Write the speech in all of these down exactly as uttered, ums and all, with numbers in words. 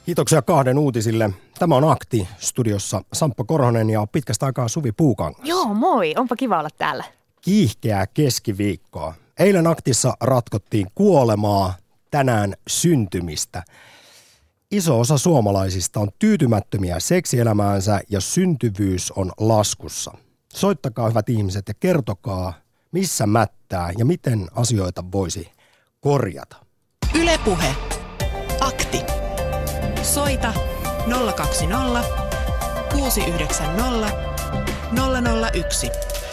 Kiitoksia kahden uutisille. Tämä on Akti, studiossa Samppa Korhonen ja pitkästä aikaa Suvi Puukangas. Joo, moi. Onpa kiva olla täällä. Kiihkeää keskiviikkoa. Eilen Aktissa ratkottiin kuolemaa, tänään syntymistä. Iso osa suomalaisista on tyytymättömiä seksielämäänsä ja syntyvyys on laskussa. Soittakaa hyvät ihmiset ja kertokaa, missä mättää ja miten asioita voisi korjata. Yle Puhe. Akti. Soita nolla kaksi nolla kuusi yhdeksän nolla nolla nolla yksi.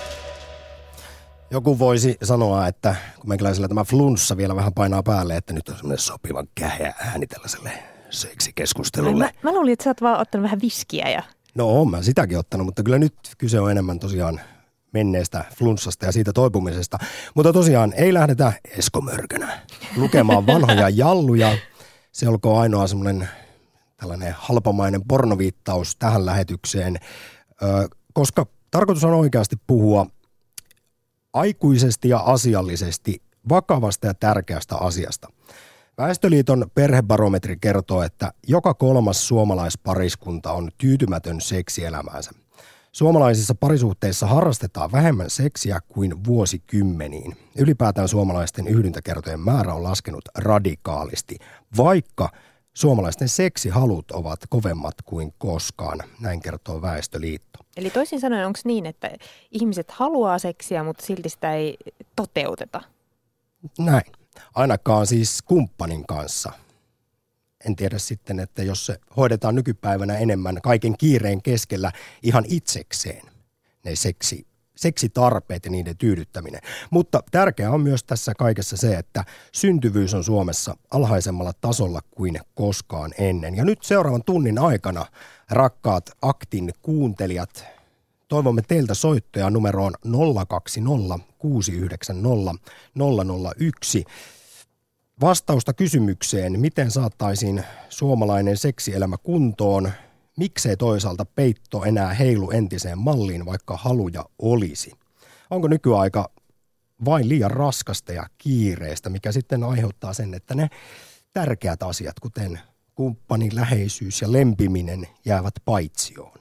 Joku voisi sanoa, että kun meikäläisellä tämä flunssa vielä vähän painaa päälle, että nyt on semmoinen sopivan käheä ääni tällaiselle seksikeskustelulle. Mä, mä luulin, että sä oot vaan ottanut vähän viskiä. Ja... No oon mä sitäkin ottanut, mutta kyllä nyt kyse on enemmän tosiaan menneestä flunssasta ja siitä toipumisesta. Mutta tosiaan ei lähdetä Esko Mörkönä lukemaan vanhoja jalluja. Se olkoon ainoa semmoinen tällainen halpamainen pornoviittaus tähän lähetykseen, koska tarkoitus on oikeasti puhua aikuisesti ja asiallisesti vakavasta ja tärkeästä asiasta. Väestöliiton perhebarometri kertoo, että joka kolmas suomalaispariskunta on tyytymätön seksielämäänsä. Suomalaisissa parisuhteissa harrastetaan vähemmän seksiä kuin vuosikymmeniin. Ylipäätään suomalaisten yhdyntäkertojen määrä on laskenut radikaalisti, vaikka suomalaisten seksihalut ovat kovemmat kuin koskaan, näin kertoo Väestöliitto. Eli toisin sanoen, onko niin, että ihmiset haluaa seksiä, mutta silti sitä ei toteuteta? Näin. Ainakaan siis kumppanin kanssa. En tiedä sitten, että jos se hoidetaan nykypäivänä enemmän kaiken kiireen keskellä ihan itsekseen, ne seksi, seksitarpeet ja niiden tyydyttäminen. Mutta tärkeää on myös tässä kaikessa se, että syntyvyys on Suomessa alhaisemmalla tasolla kuin koskaan ennen. Ja nyt seuraavan tunnin aikana, rakkaat Aktin kuuntelijat, toivomme teiltä soittoja numeroon nolla kaksi nolla kuusi yhdeksän nolla nolla nolla yksi. Vastausta kysymykseen, miten saattaisiin suomalainen seksielämä kuntoon, miksei toisaalta peitto enää heilu entiseen malliin, vaikka haluja olisi. Onko nykyaika vain liian raskasta ja kiireistä, mikä sitten aiheuttaa sen, että ne tärkeät asiat, kuten kumppanin läheisyys ja lempiminen, jäävät paitsioon.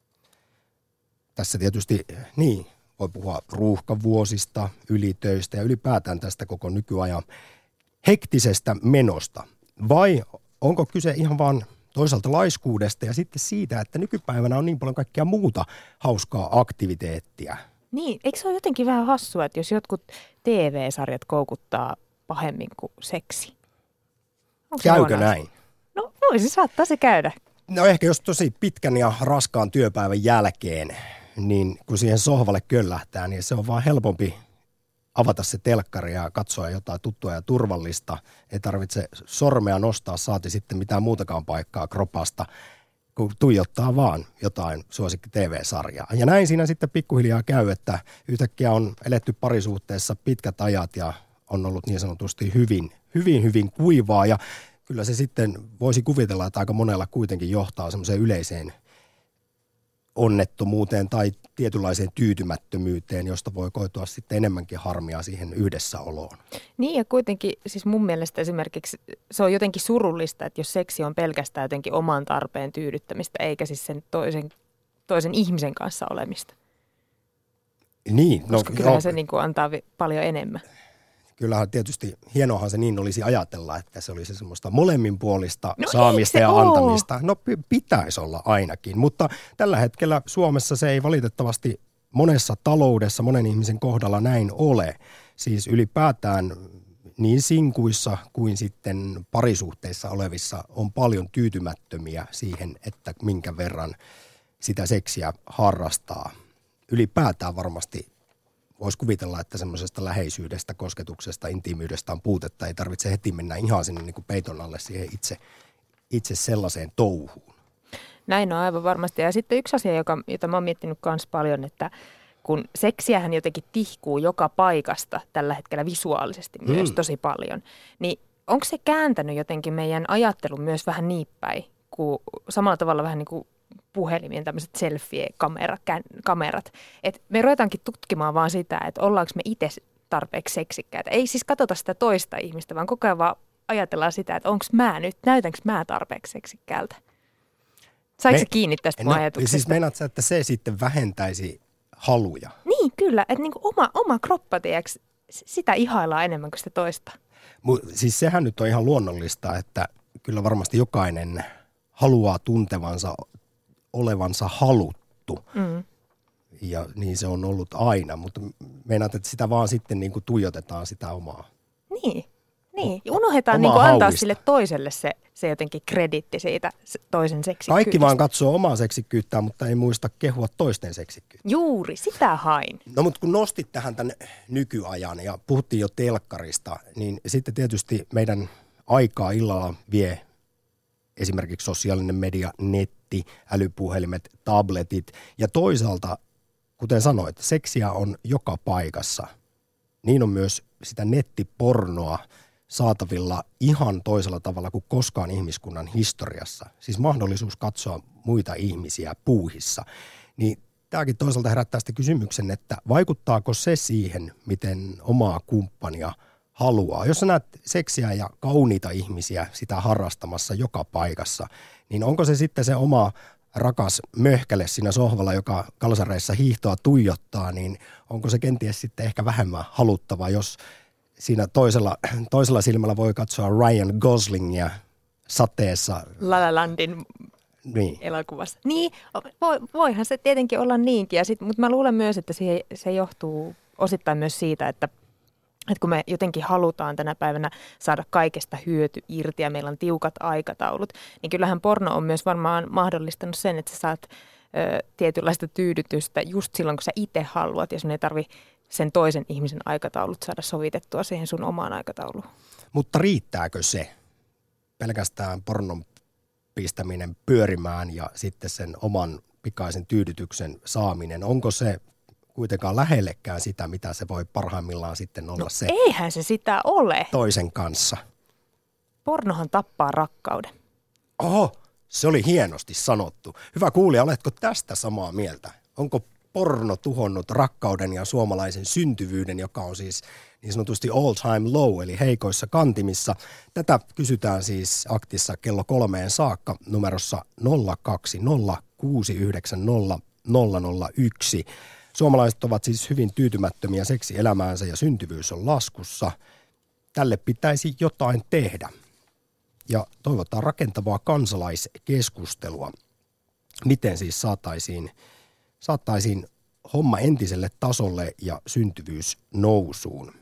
Tässä tietysti, niin, voi puhua ruuhkavuosista, ylitöistä ja ylipäätään tästä koko nykyajan hektisestä menosta. Vai onko kyse ihan vaan toisaalta laiskuudesta ja sitten siitä, että nykypäivänä on niin paljon kaikkea muuta hauskaa aktiviteettia? Niin, eikö se ole jotenkin vähän hassua, että jos jotkut T V-sarjat koukuttaa pahemmin kuin seksi? Onko Käykö näin? No voisi, saattaa se käydä. No ehkä jos tosi pitkän ja raskaan työpäivän jälkeen, niin kun siihen sohvalle köllähtää, niin se on vaan helpompi avata se telkkari ja katsoa jotain tuttua ja turvallista. Ei tarvitse sormea nostaa, saati sitten mitään muutakaan paikkaa kropasta, kun tuijottaa vaan jotain suosikki T V-sarjaa. Ja näin siinä sitten pikkuhiljaa käy, että yhtäkkiä on eletty parisuhteessa pitkät ajat ja on ollut niin sanotusti hyvin, hyvin, hyvin kuivaa. Ja kyllä se sitten voisi kuvitella, että aika monella kuitenkin johtaa semmoiseen yleiseen onnettomuuteen tai tietynlaiseen tyytymättömyyteen, josta voi koitua sitten enemmänkin harmia siihen yhdessäoloon. Niin ja kuitenkin siis mun mielestä esimerkiksi se on jotenkin surullista, että jos seksi on pelkästään jotenkin oman tarpeen tyydyttämistä eikä siis sen toisen, toisen ihmisen kanssa olemista. Niin. Koska no, kyllähän no, se niin kuin antaa vi- paljon enemmän. Kyllähän tietysti hienoahan se niin olisi ajatella, että se olisi semmoista molemminpuolista no saamista ja ole? antamista. No pitäisi olla ainakin, mutta tällä hetkellä Suomessa se ei valitettavasti monessa taloudessa, monen ihmisen kohdalla näin ole. Siis ylipäätään niin sinkuissa kuin sitten parisuhteissa olevissa on paljon tyytymättömiä siihen, että minkä verran sitä seksiä harrastaa. Ylipäätään varmasti voisi kuvitella, että semmoisesta läheisyydestä, kosketuksesta, intiimiydestä on puutetta. Ei tarvitse heti mennä ihan sinne niin kuin peiton alle siihen itse, itse sellaiseen touhuun. Näin on aivan varmasti. Ja sitten yksi asia, joka, jota mä oon miettinyt myös paljon, että kun seksiähän jotenkin tihkuu joka paikasta tällä hetkellä visuaalisesti myös mm. tosi paljon, niin onko se kääntänyt jotenkin meidän ajattelun myös vähän niin päin, kuin samalla tavalla vähän niin kuin puhelimien tämmöiset selfie-kamerat. Että me ruvetaankin tutkimaan vaan sitä, että ollaanko me itse tarpeeksi seksikkäitä. Ei siis katsota sitä toista ihmistä, vaan koko ajan vaan ajatellaan sitä, että onko mä nyt, näytänkö mä tarpeeksi seksikkäältä? Saiko se kiinni tästä mun no, ajatuksesta? Siis meinaat sä, että se sitten vähentäisi haluja? Niin, kyllä. Että niinku oma, oma kroppa, tiiäks, sitä ihaillaan enemmän kuin sitä toista. Mut, siis sehän nyt on ihan luonnollista, että kyllä varmasti jokainen haluaa tuntevansa, olevansa haluttu. Mm. Ja niin se on ollut aina, mutta meinaat, että sitä vaan sitten niin kuin tuijotetaan sitä omaa. Niin, niin. Ja unohdetaan niin kuin antaa sille toiselle se, se jotenkin kreditti siitä toisen seksikkyydestä. Kaikki vaan katsoo omaa seksikkyyttään, mutta ei muista kehua toisten seksikkyyttä. Juuri, sitä hain. No mutta kun nostit tähän tämän nykyajan ja puhuttiin jo telkkarista, niin sitten tietysti meidän aikaa illalla vie esimerkiksi sosiaalinen media, netti, älypuhelimet, tabletit ja toisaalta, kuten sanoit, seksiä on joka paikassa. Niin on myös sitä nettipornoa saatavilla ihan toisella tavalla kuin koskaan ihmiskunnan historiassa. Siis mahdollisuus katsoa muita ihmisiä puuhissa. Niin tämäkin toisaalta herättää sitä kysymyksen, että vaikuttaako se siihen, miten omaa kumppania haluaa. Jos sä näet seksiä ja kauniita ihmisiä sitä harrastamassa joka paikassa, niin onko se sitten se oma rakas möhkäle siinä sohvalla, joka kalsareissa hiihtoa tuijottaa, niin onko se kenties sitten ehkä vähemmän haluttavaa, jos siinä toisella, toisella silmällä voi katsoa Ryan Goslingia sateessa. La La Landin niin. elokuvassa. Niin, voihan se tietenkin olla niinkin, ja sit, mutta mä luulen myös, että se, se johtuu osittain myös siitä, että että kun me jotenkin halutaan tänä päivänä saada kaikesta hyöty irti ja meillä on tiukat aikataulut, niin kyllähän porno on myös varmaan mahdollistanut sen, että sä saat ö, tietynlaista tyydytystä just silloin, kun sä itse haluat ja sun ei tarvi sen toisen ihmisen aikataulut saada sovitettua siihen sun omaan aikatauluun. Mutta riittääkö se pelkästään pornon pistäminen pyörimään ja sitten sen oman pikaisen tyydytyksen saaminen? Onko se kuitenkaan lähellekään sitä, mitä se voi parhaimmillaan sitten olla no, se eihän se sitä ole. Toisen kanssa. Pornohan tappaa rakkauden. Oho, se oli hienosti sanottu. Hyvä kuulija, oletko tästä samaa mieltä? Onko porno tuhonnut rakkauden ja suomalaisen syntyvyyden, joka on siis niin sanotusti all time low, eli heikoissa kantimissa? Tätä kysytään siis aktissa kello kolmeen saakka numerossa nolla kaksi nolla kuusi yhdeksän nolla nolla nolla yksi. Suomalaiset ovat siis hyvin tyytymättömiä seksielämäänsä ja syntyvyys on laskussa. Tälle pitäisi jotain tehdä. Ja toivotaan rakentavaa kansalaiskeskustelua. Miten siis saataisiin, saataisiin homma entiselle tasolle ja syntyvyys nousuun.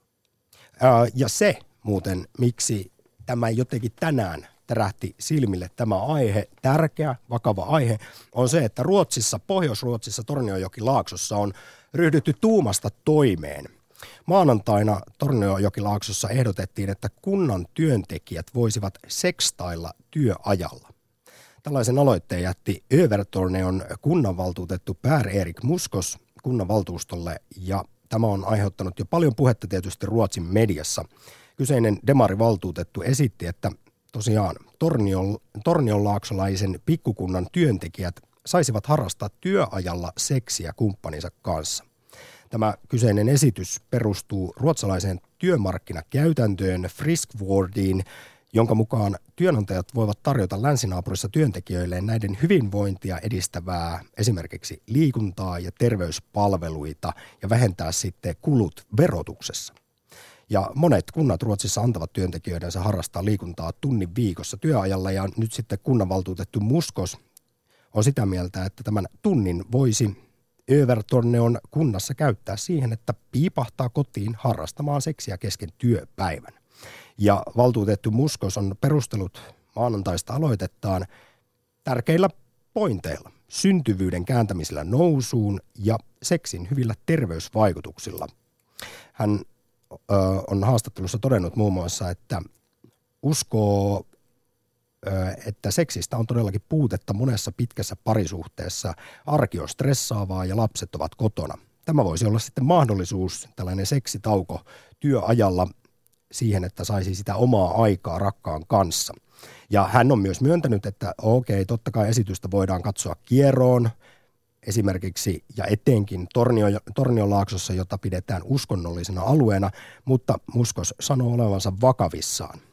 Ää, ja se muuten, miksi tämä jotenkin tänään tärähti silmille tämä aihe, tärkeä, vakava aihe, on se, että Ruotsissa, Pohjois-Ruotsissa, Tornionjokilaaksossa on ryhdytty tuumasta toimeen. Maanantaina Tornionjokilaaksossa ehdotettiin, että kunnan työntekijät voisivat sekstailla työajalla. Tällaisen aloitteen jätti Övertorneon kunnanvaltuutettu Per-Erik Muskos kunnanvaltuustolle, ja tämä on aiheuttanut jo paljon puhetta tietysti Ruotsin mediassa. Kyseinen demarivaltuutettu esitti, että tosiaan Tornion, Tornionlaaksolaisen pikkukunnan työntekijät saisivat harrastaa työajalla seksiä kumppaninsa kanssa. Tämä kyseinen esitys perustuu ruotsalaiseen työmarkkinakäytäntöön Friskvårdiin, jonka mukaan työnantajat voivat tarjota länsinaapurissa työntekijöilleen näiden hyvinvointia edistävää esimerkiksi liikuntaa ja terveyspalveluita ja vähentää sitten kulut verotuksessa. Ja monet kunnat Ruotsissa antavat työntekijöidensä harrastaa liikuntaa tunnin viikossa työajalla, ja nyt sitten kunnanvaltuutettu Muskos on sitä mieltä, että tämän tunnin voisi Övertorneon kunnassa käyttää siihen, että piipahtaa kotiin harrastamaan seksiä kesken työpäivän. Ja valtuutettu Muskos on perustellut maanantaista aloitettaan tärkeillä pointeilla, syntyvyyden kääntämisellä nousuun ja seksin hyvillä terveysvaikutuksilla. Hän ö, on haastattelussa todennut muun muassa, että uskoo, ö, että seksistä on todellakin puutetta monessa pitkässä parisuhteessa. Arki on stressaavaa ja lapset ovat kotona. Tämä voisi olla sitten mahdollisuus, tällainen seksitauko työajalla, siihen, että saisi sitä omaa aikaa rakkaan kanssa. Ja hän on myös myöntänyt, että okei, totta kai esitystä voidaan katsoa kieroon, esimerkiksi ja etenkin Tornio, Tornionlaaksossa, jota pidetään uskonnollisena alueena, mutta Muskos sanoo olevansa vakavissaan.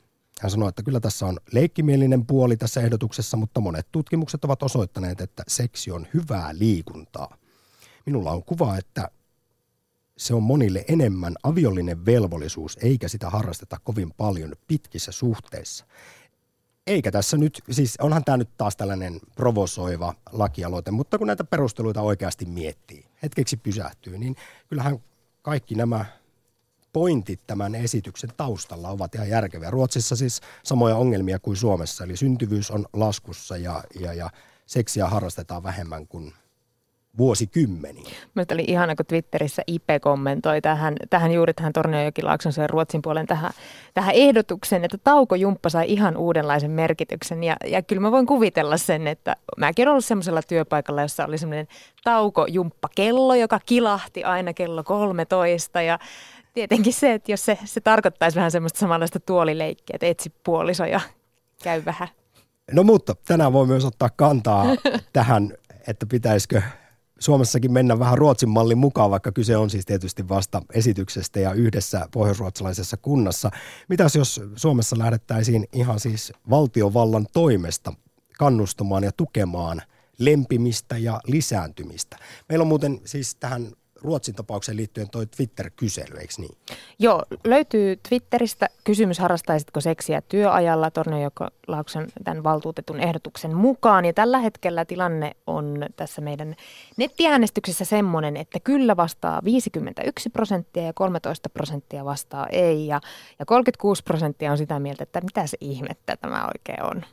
Hän sanoi, että kyllä tässä on leikkimielinen puoli tässä ehdotuksessa, mutta monet tutkimukset ovat osoittaneet, että seksi on hyvää liikuntaa. Minulla on kuva, että se on monille enemmän aviollinen velvollisuus, eikä sitä harrasteta kovin paljon pitkissä suhteissa. Eikä tässä nyt, siis onhan tämä nyt taas tällainen provosoiva lakialoite, mutta kun näitä perusteluita oikeasti miettii, hetkeksi pysähtyy, niin kyllähän kaikki nämä pointit tämän esityksen taustalla ovat ihan järkeviä. Ruotsissa siis samoja ongelmia kuin Suomessa, eli syntyvyys on laskussa ja, ja, ja seksiä harrastetaan vähemmän kuin vuosikymmeniä. Mielestäni oli ihana, kun Twitterissä Ipe kommentoi tähän, tähän juuri tähän Tornionjokilaakson ja Ruotsin puolen tähän, tähän ehdotuksen, että taukojumppa sai ihan uudenlaisen merkityksen. Ja, ja kyllä mä voin kuvitella sen, että mäkin olen ollut semmoisella työpaikalla, jossa oli semmoinen taukojumppakello, joka kilahti aina kello kolmetoista. Ja tietenkin se, että jos se, se tarkoittaisi vähän semmoista samanlaista tuolileikkiä, että etsi puoliso ja käy vähän. No mutta tänään voi myös ottaa kantaa tähän, että pitäisikö Suomessakin mennä vähän Ruotsin mallin mukaan, vaikka kyse on siis tietysti vasta esityksestä ja yhdessä pohjoisruotsalaisessa kunnassa. Mitäs jos Suomessa lähdettäisiin ihan siis valtiovallan toimesta kannustamaan ja tukemaan lempimistä ja lisääntymistä? Meillä on muuten siis tähän Ruotsin tapaukseen liittyen toi Twitter-kysely, eikö niin? Joo, löytyy Twitteristä kysymys, harrastaisitko seksiä työajalla Tornionjokilaakson tämän valtuutetun ehdotuksen mukaan. Ja tällä hetkellä tilanne on tässä meidän nettiäänestyksessä semmoinen, että kyllä vastaa viisikymmentäyksi prosenttia ja kolmetoista prosenttia vastaa ei. Ja, ja kolmekymmentäkuusi prosenttia on sitä mieltä, että mitä se ihmettä tämä oikein on.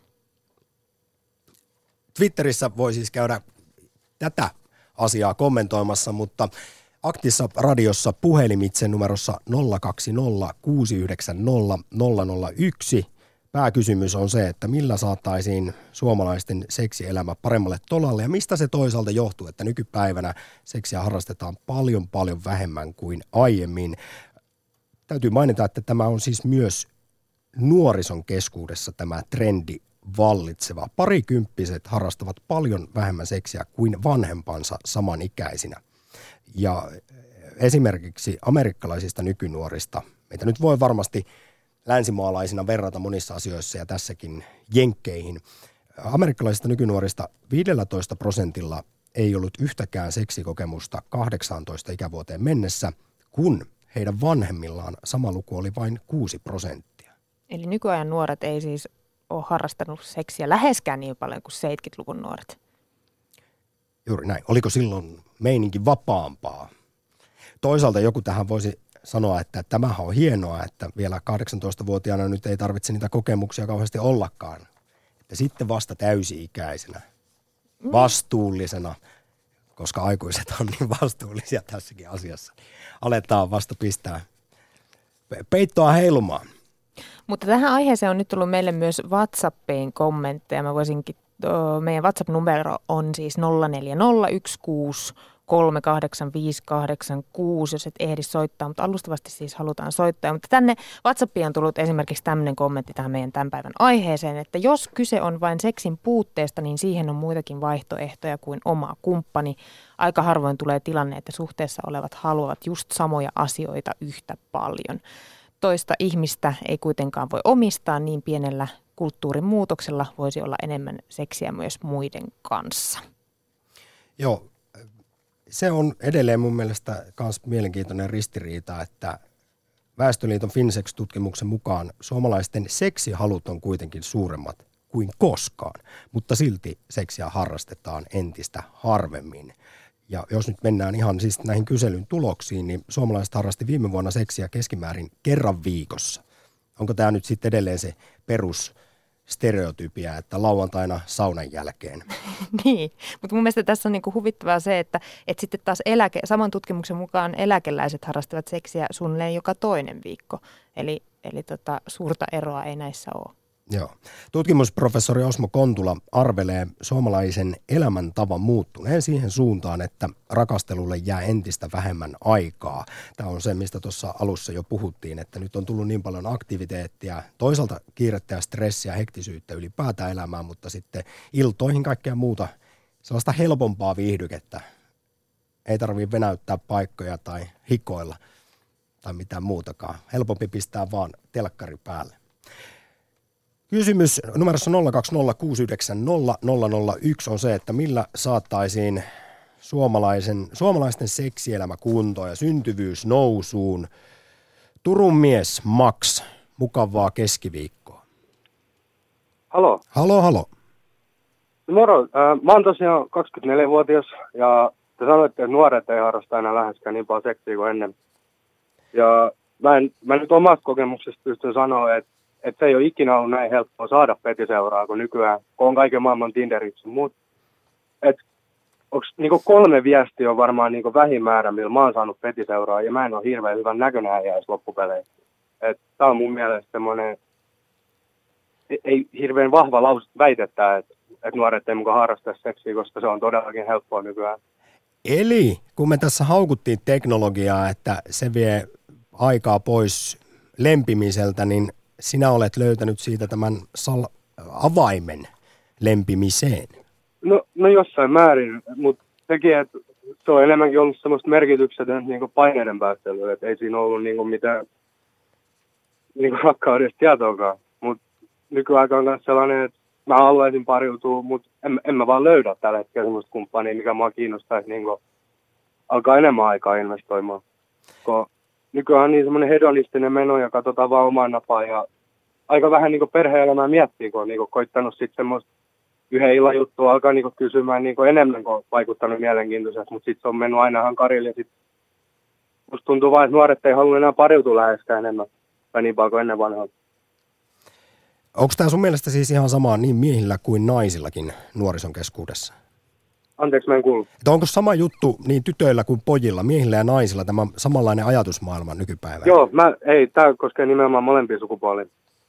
Twitterissä voi siis käydä tätä asiaa kommentoimassa, mutta Aktissa radiossa puhelimitse numerossa nolla kaksi nolla kuusi yhdeksän nolla nolla nolla yksi. Pääkysymys on se, että millä saataisiin suomalaisten seksielämä paremmalle tolalle ja mistä se toisaalta johtuu, että nykypäivänä seksiä harrastetaan paljon paljon vähemmän kuin aiemmin. Täytyy mainita, että tämä on siis myös nuorison keskuudessa tämä trendi vallitseva. Parikymppiset harrastavat paljon vähemmän seksiä kuin vanhempansa samanikäisinä. Ja esimerkiksi amerikkalaisista nykynuorista, meitä nyt voi varmasti länsimaalaisina verrata monissa asioissa ja tässäkin jenkkeihin. Amerikkalaisista nykynuorista viisitoista prosentilla ei ollut yhtäkään seksikokemusta kahdeksantoista ikävuoteen mennessä, kun heidän vanhemmillaan sama luku oli vain kuusi prosenttia. Eli nykyajan nuoret ei siis ole harrastanut seksiä läheskään niin paljon kuin seitsemänkymmentäluvun nuoret. Juuri näin. Oliko silloin meininki vapaampaa? Toisaalta joku tähän voisi sanoa, että tämähän on hienoa, että vielä kahdeksantoistavuotiaana nyt ei tarvitse niitä kokemuksia kauheasti ollakaan. Että sitten vasta täysi-ikäisenä, vastuullisena, koska aikuiset on niin vastuullisia tässäkin asiassa, aletaan vasta pistää peittoa heilumaan. Mutta tähän aiheeseen on nyt tullut meille myös WhatsAppiin kommentteja. Mä voisinkin, meidän WhatsApp-numero on siis nolla neljä nolla yksi kuusi kolme kahdeksan viisi kahdeksan kuusi, jos et ehdi soittaa, mutta alustavasti siis halutaan soittaa. Mutta tänne WhatsAppiin on tullut esimerkiksi tämmöinen kommentti tähän meidän tämän päivän aiheeseen, että jos kyse on vain seksin puutteesta, niin siihen on muitakin vaihtoehtoja kuin oma kumppani. Aika harvoin tulee tilanne, että suhteessa olevat haluavat just samoja asioita yhtä paljon. Toista ihmistä ei kuitenkaan voi omistaa, niin pienellä kulttuurin muutoksella voisi olla enemmän seksiä myös muiden kanssa. Joo, se on edelleen mun mielestä myös mielenkiintoinen ristiriita, että Väestöliiton Finsex-tutkimuksen mukaan suomalaisten seksihalut on kuitenkin suuremmat kuin koskaan, mutta silti seksiä harrastetaan entistä harvemmin. Ja jos nyt mennään ihan siis näihin kyselyn tuloksiin, niin suomalaiset harrasti viime vuonna seksiä keskimäärin kerran viikossa. Onko tämä nyt sitten edelleen se perusstereotypia, että lauantaina saunan jälkeen? Niin, mutta mun mielestä tässä on niinku huvittavaa se, että, että sitten taas eläke, saman tutkimuksen mukaan eläkeläiset harrastavat seksiä suunnilleen joka toinen viikko. Eli, eli tota, suurta eroa ei näissä ole. Joo. Tutkimusprofessori Osmo Kontula arvelee suomalaisen elämäntavan muuttuneen siihen suuntaan, että rakastelulle jää entistä vähemmän aikaa. Tämä on se, mistä tuossa alussa jo puhuttiin, että nyt on tullut niin paljon aktiviteettia, toisaalta kiirettä ja stressiä, hektisyyttä ylipäätään elämään, mutta sitten iltoihin kaikkea muuta, sellaista helpompaa viihdykettä. Ei tarvitse venäyttää paikkoja tai hikoilla tai mitään muutakaan. Helpompi pistää vaan telkkari päälle. Kysymys numerossa nolla kaksi nolla kuusi yhdeksän nolla nolla nolla yksi on se, että millä saattaisiin suomalaisen, suomalaisten seksielämä kuntoon ja syntyvyys nousuun. Turun mies Max, mukavaa keskiviikkoa. Halo. Halo, halo. Moro. Äh, mä oon tosiaan kaksikymmentäneljävuotias ja te sanoitte, että nuoret ei harrasta enää läheskään niin paljon seksiä kuin ennen. Ja mä, en, mä nyt omasta kokemuksesta pystyn sanoa, että, että se ei ole ikinä ollut näin helppoa saada petiseuraa kuin nykyään, kun on kaiken maailman Tinderit sun muut. Että onks niinku kolme viestiä on varmaan niinku vähimäärä, millä mä oon saanut petiseuraa ja mä en ole hirveän hyvän näköinen äijä edes loppupeleissä. Että tää on mun mielestä semmoinen, ei, ei hirveän vahva laus väitettä, että että nuoret ei mukaan harrasta seksiä, koska se on todellakin helppoa nykyään. Eli kun me tässä haukuttiin teknologiaa, että se vie aikaa pois lempimiseltä, niin sinä olet löytänyt siitä tämän sal- avaimen lempimiseen. No, no jossain määrin, mutta sekin, että se on enemmänkin ollut semmoista merkityksetöntä niin kuin paineiden päästelyä, että ei siinä ollut niin kuin mitään niin kuin rakkaudesta tietoakaan. Mutta nykyaika on myös sellainen, että mä haluaisin pariutua, mutta en, en mä vaan löydä tällä hetkellä semmoista kumppania, mikä mua kiinnostaisi niin kuin alkaa enemmän aikaa investoimaan. Kun nykyään on niin semmoinen hedonistinen meno ja katsotaan vaan omaan napaan ja aika vähän niin kuin perhe-elämää miettii, kun on niin kuin koittanut sitten semmoista yhden illan juttua alkaa niin kuin kysymään niin kuin enemmän kuin vaikuttanut mielenkiintoisesti, mutta sitten se on mennyt aina ihan karille ja sitten musta tuntuu vaan, että nuoret ei halua enää pariutua läheskään enemmän tai niin paljon kuin ennen vanhaa. Onko tämä sun mielestä siis ihan samaa niin miehillä kuin naisillakin nuorison keskuudessa? Anteeksi, mä en kuullut. Että onko sama juttu niin tytöillä kuin pojilla, miehillä ja naisilla, tämä samanlainen ajatusmaailma nykypäivänä? Joo, mä, ei, tämä koskee nimenomaan molempia sukupuolia.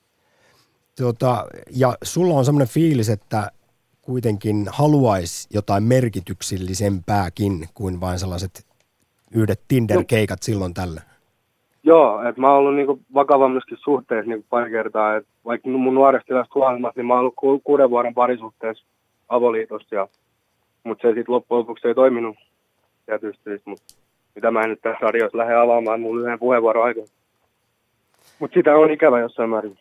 Tota, ja sulla on semmoinen fiilis, että kuitenkin haluaisi jotain merkityksellisempääkin kuin vain sellaiset yhdet Tinder-keikat no. silloin tällä. Joo, että mä oon ollut niinku vakavammaskin suhteessa niinku pari kertaa, että vaikka mun nuoresta tilasta huolimatta, niin mä oon ollut ku, kuuden vuoden parisuhteessa avoliitossa, ja, mutta se sitten loppujen lopuksi ei toiminut tietysti, mutta mitä mä en nyt tässä sarjoissa lähde avaamaan mun yhden puheenvuoron aikana. Mutta sitä on ikävä jossain määrin.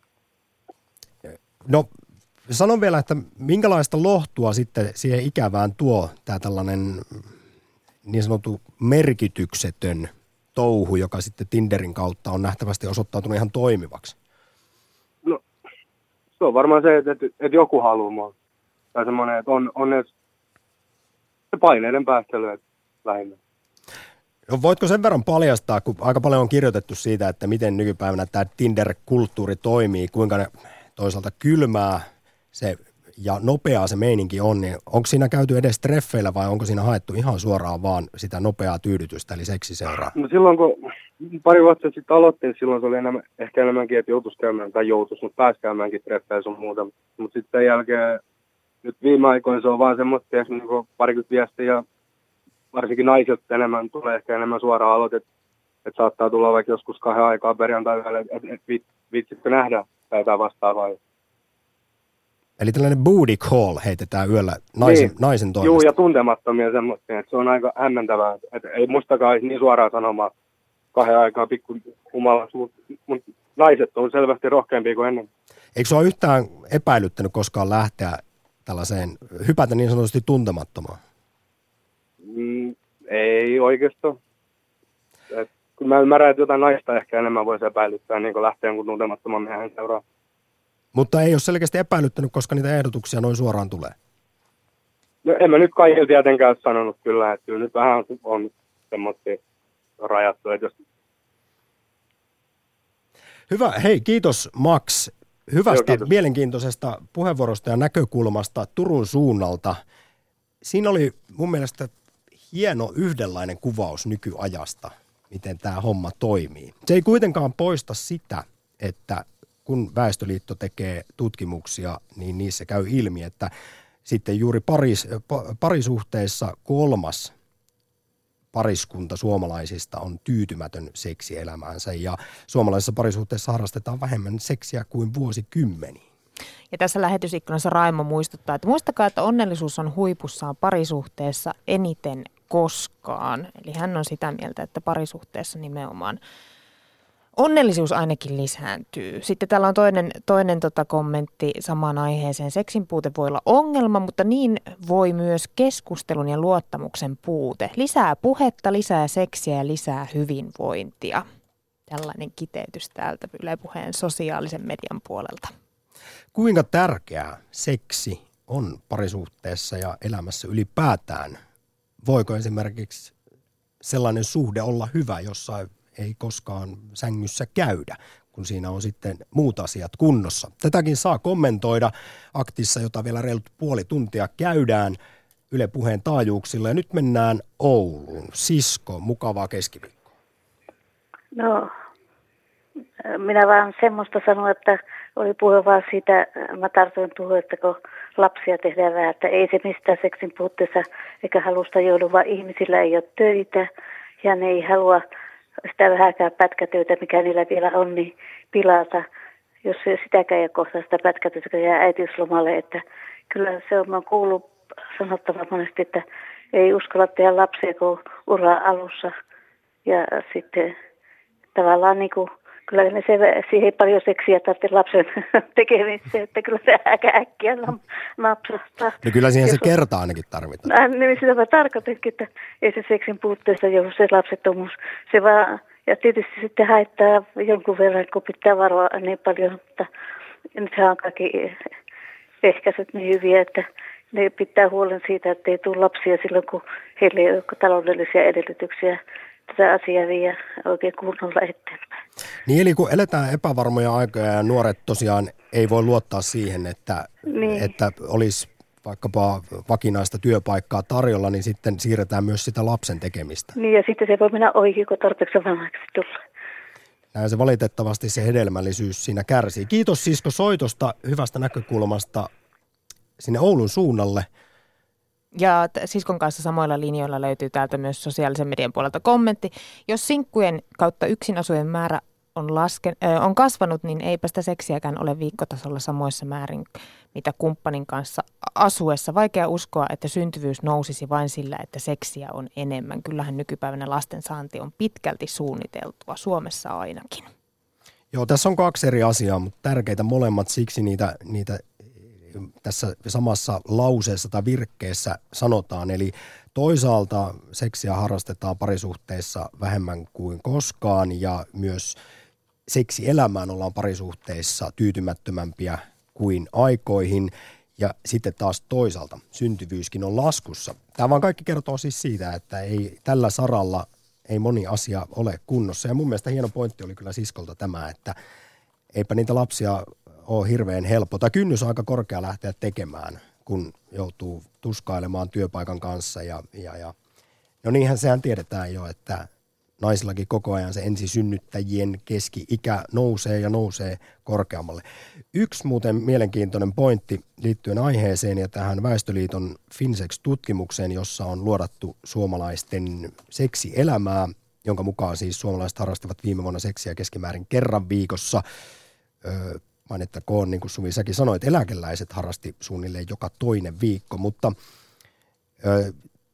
No, sanon vielä, että minkälaista lohtua sitten siihen ikävään tuo tämä tällainen niin sanottu merkityksetön touhu, joka sitten Tinderin kautta on nähtävästi osoittautunut ihan toimivaksi? No, se on varmaan se, että, että, että joku haluaa mua. Tai semmoinen, että on, on se paineiden päästely, että lähinnä. No, voitko sen verran paljastaa, kun aika paljon on kirjoitettu siitä, että miten nykypäivänä tämä Tinder-kulttuuri toimii, kuinka ne toisaalta kylmää se ja nopeaa se meininki on, niin onko siinä käyty edes treffeillä vai onko siinä haettu ihan suoraan vaan sitä nopeaa tyydytystä, eli seksiseuraa? No silloin kun pari vuotta sitten aloittiin, silloin se oli enemmän, ehkä enemmänkin, että joutuisi käymään, tai joutuisi, mutta pääsi käymäänkin treffeillä sun muuta. Mutta sitten sen jälkeen, nyt viime aikoina se on vaan semmoista, että niin parikymmentä viestiä ja varsinkin naisilta enemmän, tulee ehkä enemmän suoraan aloite, että et saattaa tulla vaikka joskus kahden aikaa perjantai-yöllä, että et, et viitsitkö nähdä tai jotain vastaavaa. Eli tällainen booty call heitetään yöllä naisen, niin. naisen toimesta. Juu, ja tuntemattomia semmoisia, että se on aika hämmentävää. Että ei mustakaan olisi niin suoraan sanomaan kahden aikaa pikku humalaksi, mutta mut naiset on selvästi rohkeampia kuin ennen. Eikö se ole yhtään epäilyttänyt koskaan lähteä tällaiseen, hypätä niin sanotusti tuntemattomaan? Mm, ei oikeastaan. Et, kun mä ymmärrän, että jotain naista ehkä enemmän voisi epäilyttää, niin kuin lähteä jonkun tuntemattoman miehen seuraa. Mutta ei ole selkeästi epäilyttänyt, koska niitä ehdotuksia noin suoraan tulee. No en mä nyt kaikille tietenkään sanonut kyllä, että kyllä nyt vähän on semmoisia rajattu. Jos... Hyvä, hei kiitos Max hyvästä, Joo, kiitos. Mielenkiintoisesta puheenvuorosta ja näkökulmasta Turun suunnalta. Siinä oli mun mielestä hieno yhdenlainen kuvaus nykyajasta, miten tämä homma toimii. Se ei kuitenkaan poista sitä, että kun Väestöliitto tekee tutkimuksia, niin niissä käy ilmi, että sitten juuri paris, parisuhteessa kolmas pariskunta suomalaisista on tyytymätön seksielämäänsä ja suomalaisessa parisuhteessa harrastetaan vähemmän seksiä kuin vuosikymmeniin. Ja tässä lähetysikkunassa Raimo muistuttaa, että muistakaa, että onnellisuus on huipussaan parisuhteessa eniten koskaan. Eli hän on sitä mieltä, että parisuhteessa nimenomaan Onnellisuus ainakin lisääntyy. Sitten täällä on toinen, toinen tota kommentti samaan aiheeseen. Seksin puute voi olla ongelma, mutta niin voi myös keskustelun ja luottamuksen puute. Lisää puhetta, lisää seksiä ja lisää hyvinvointia. Tällainen kiteytys täältä Yle Puheen sosiaalisen median puolelta. Kuinka tärkeää seksi on parisuhteessa ja elämässä ylipäätään? Voiko esimerkiksi sellainen suhde olla hyvä, jossa ei koskaan sängyssä käydä, kun siinä on sitten muut asiat kunnossa? Tätäkin saa kommentoida aktissa, jota vielä reilut puoli tuntia käydään Yle Puheen taajuuksilla. Ja nyt mennään Ouluun. Sisko, mukavaa keskiviikkoa. No, minä vaan semmoista sanon, että oli puhe vaan siitä, mä tartuin tuohon, että kun lapsia tehdään vähän, että ei se mistään seksin puutteessa eikä halusta joudu, vaan ihmisillä ei ole töitä ja ne ei halua sitä vähäkään pätkätöitä, mikä niillä vielä on, niin pilata, jos sitäkään ei kohtaa sitä pätkätöitä, kun jää äitiyslomalle, että kyllä se on, mä kuullut sanottava monesti, että ei uskalla tehdä lapsia kuin ura alussa ja sitten tavallaan niin kuin, kyllä ne se, siihen ei paljon seksiä tarvitse lapsen tekemiseen, että kyllä se aika äkkiä napsahtaa. No kyllä siihen se kerta ainakin tarvitaan. Äh, niin sitä mä tarkoitinkin, että ei se seksin puutteesta johdu se lapsettomuus. Se vaan, ja tietysti sitten haittaa jonkun verran, kun pitää varoa niin paljon, mutta nythän on kaikki ehkäiset niin hyviä, että ne pitää huolen siitä, että ei tule lapsia silloin, kun heillä ei ole taloudellisia edellytyksiä tätä asiaa viiä oikein kunnolla eteenpäin. Niin eli kun eletään epävarmoja aikoja ja nuoret tosiaan ei voi luottaa siihen, että, niin. että olisi vaikkapa vakinaista työpaikkaa tarjolla, niin sitten siirretään myös sitä lapsen tekemistä. Niin ja sitten se voi mennä ohi, kun tarpeeksi vanhaksi tulla. Näin se valitettavasti se hedelmällisyys siinä kärsii. Kiitos Sisko soitosta, hyvästä näkökulmasta sinne Oulun suunnalle. Ja siskon kanssa samoilla linjoilla löytyy täältä myös sosiaalisen median puolelta kommentti. Jos sinkkujen kautta yksinasujen määrä on, lasken, äh, on kasvanut, niin eipä sitä seksiäkään ole viikkotasolla samoissa määrin, mitä kumppanin kanssa asuessa. Vaikea uskoa, että syntyvyys nousisi vain sillä, että seksiä on enemmän. Kyllähän nykypäivänä lasten saanti on pitkälti suunniteltua, Suomessa ainakin. Joo, tässä on kaksi eri asiaa, mutta tärkeitä molemmat, siksi niitä... niitä tässä samassa lauseessa tai virkkeessä sanotaan. Eli toisaalta seksiä harrastetaan parisuhteissa vähemmän kuin koskaan ja myös seksielämään ollaan parisuhteissa tyytymättömämpiä kuin aikoihin. Ja sitten taas toisaalta syntyvyyskin on laskussa. Tämä vaan kaikki kertoo siis siitä, että ei tällä saralla ei moni asia ole kunnossa. Ja mun mielestä hieno pointti oli kyllä siskolta tämä, että eipä niitä lapsia ole hirveän helppo. Tai kynnys on aika korkea lähteä tekemään, kun joutuu tuskailemaan työpaikan kanssa. Ja, ja, ja. No niinhän sehän tiedetään jo, että naisillakin koko ajan se ensisynnyttäjien keski-ikä nousee ja nousee korkeammalle. Yksi muuten mielenkiintoinen pointti liittyen aiheeseen ja tähän Väestöliiton Finsex-tutkimukseen, jossa on luodattu suomalaisten seksielämää, jonka mukaan siis suomalaiset harrastivat viime vuonna seksiä keskimäärin kerran viikossa. Öö, Mainittakoon, niin kuin Suvi säkin sanoit, eläkeläiset harrasti suunnilleen joka toinen viikko, mutta ö,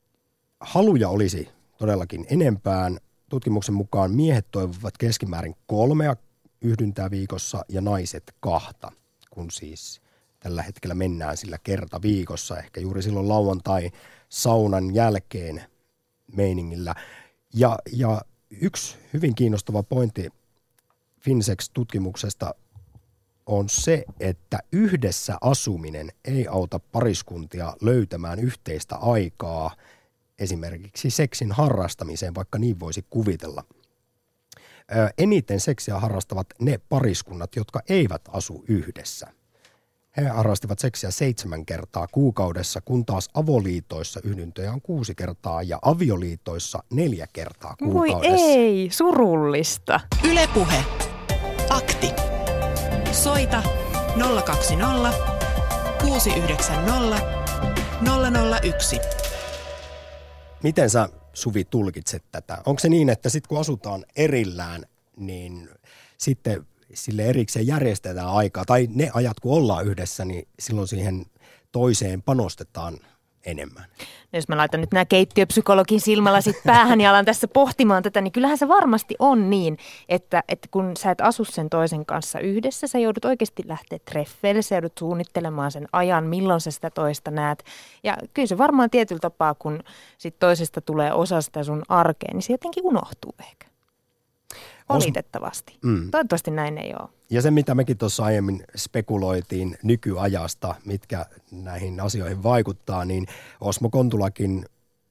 haluja olisi todellakin enempään. Tutkimuksen mukaan miehet toivovat keskimäärin kolmea yhdyntää viikossa ja naiset kahta, kun siis tällä hetkellä mennään sillä kerta viikossa, ehkä juuri silloin lauantai saunan jälkeen meiningillä. Ja, ja yksi hyvin kiinnostava pointti Finsex-tutkimuksesta on se, että yhdessä asuminen ei auta pariskuntia löytämään yhteistä aikaa esimerkiksi seksin harrastamiseen, vaikka niin voisi kuvitella. Ö, eniten seksiä harrastavat ne pariskunnat, jotka eivät asu yhdessä. He harrastivat seksiä seitsemän kertaa kuukaudessa, kun taas avoliitoissa yhdyntöjä on kuusi kertaa ja avioliitoissa neljä kertaa kuukaudessa. Voi ei, surullista. Yle Puhe. Akti. Soita nolla kaksi nolla kuusi yhdeksän nolla nolla nolla yksi. Miten sä, Suvi, tulkitset tätä? Onko se niin, että sitten kun asutaan erillään, niin sitten sille erikseen järjestetään aikaa, tai ne ajat kun ollaan yhdessä, niin silloin siihen toiseen panostetaan enemmän. No jos mä laitan nyt nämä keittiöpsykologin silmälasit päähän ja alan tässä pohtimaan tätä, niin kyllähän se varmasti on niin, että, että kun sä et asu sen toisen kanssa yhdessä, sä joudut oikeasti lähteä treffeille, sä joudut suunnittelemaan sen ajan, milloin sä sitä toista näet. Ja kyllä se varmaan tietyllä tapaa, kun sit toisesta tulee osa sitä sun arkeen, niin se jotenkin unohtuu ehkä. Valitettavasti. Mm. Toivottavasti näin ei ole. Ja se, mitä mekin tuossa aiemmin spekuloitiin nykyajasta, mitkä näihin asioihin vaikuttaa, niin Osmo Kontulakin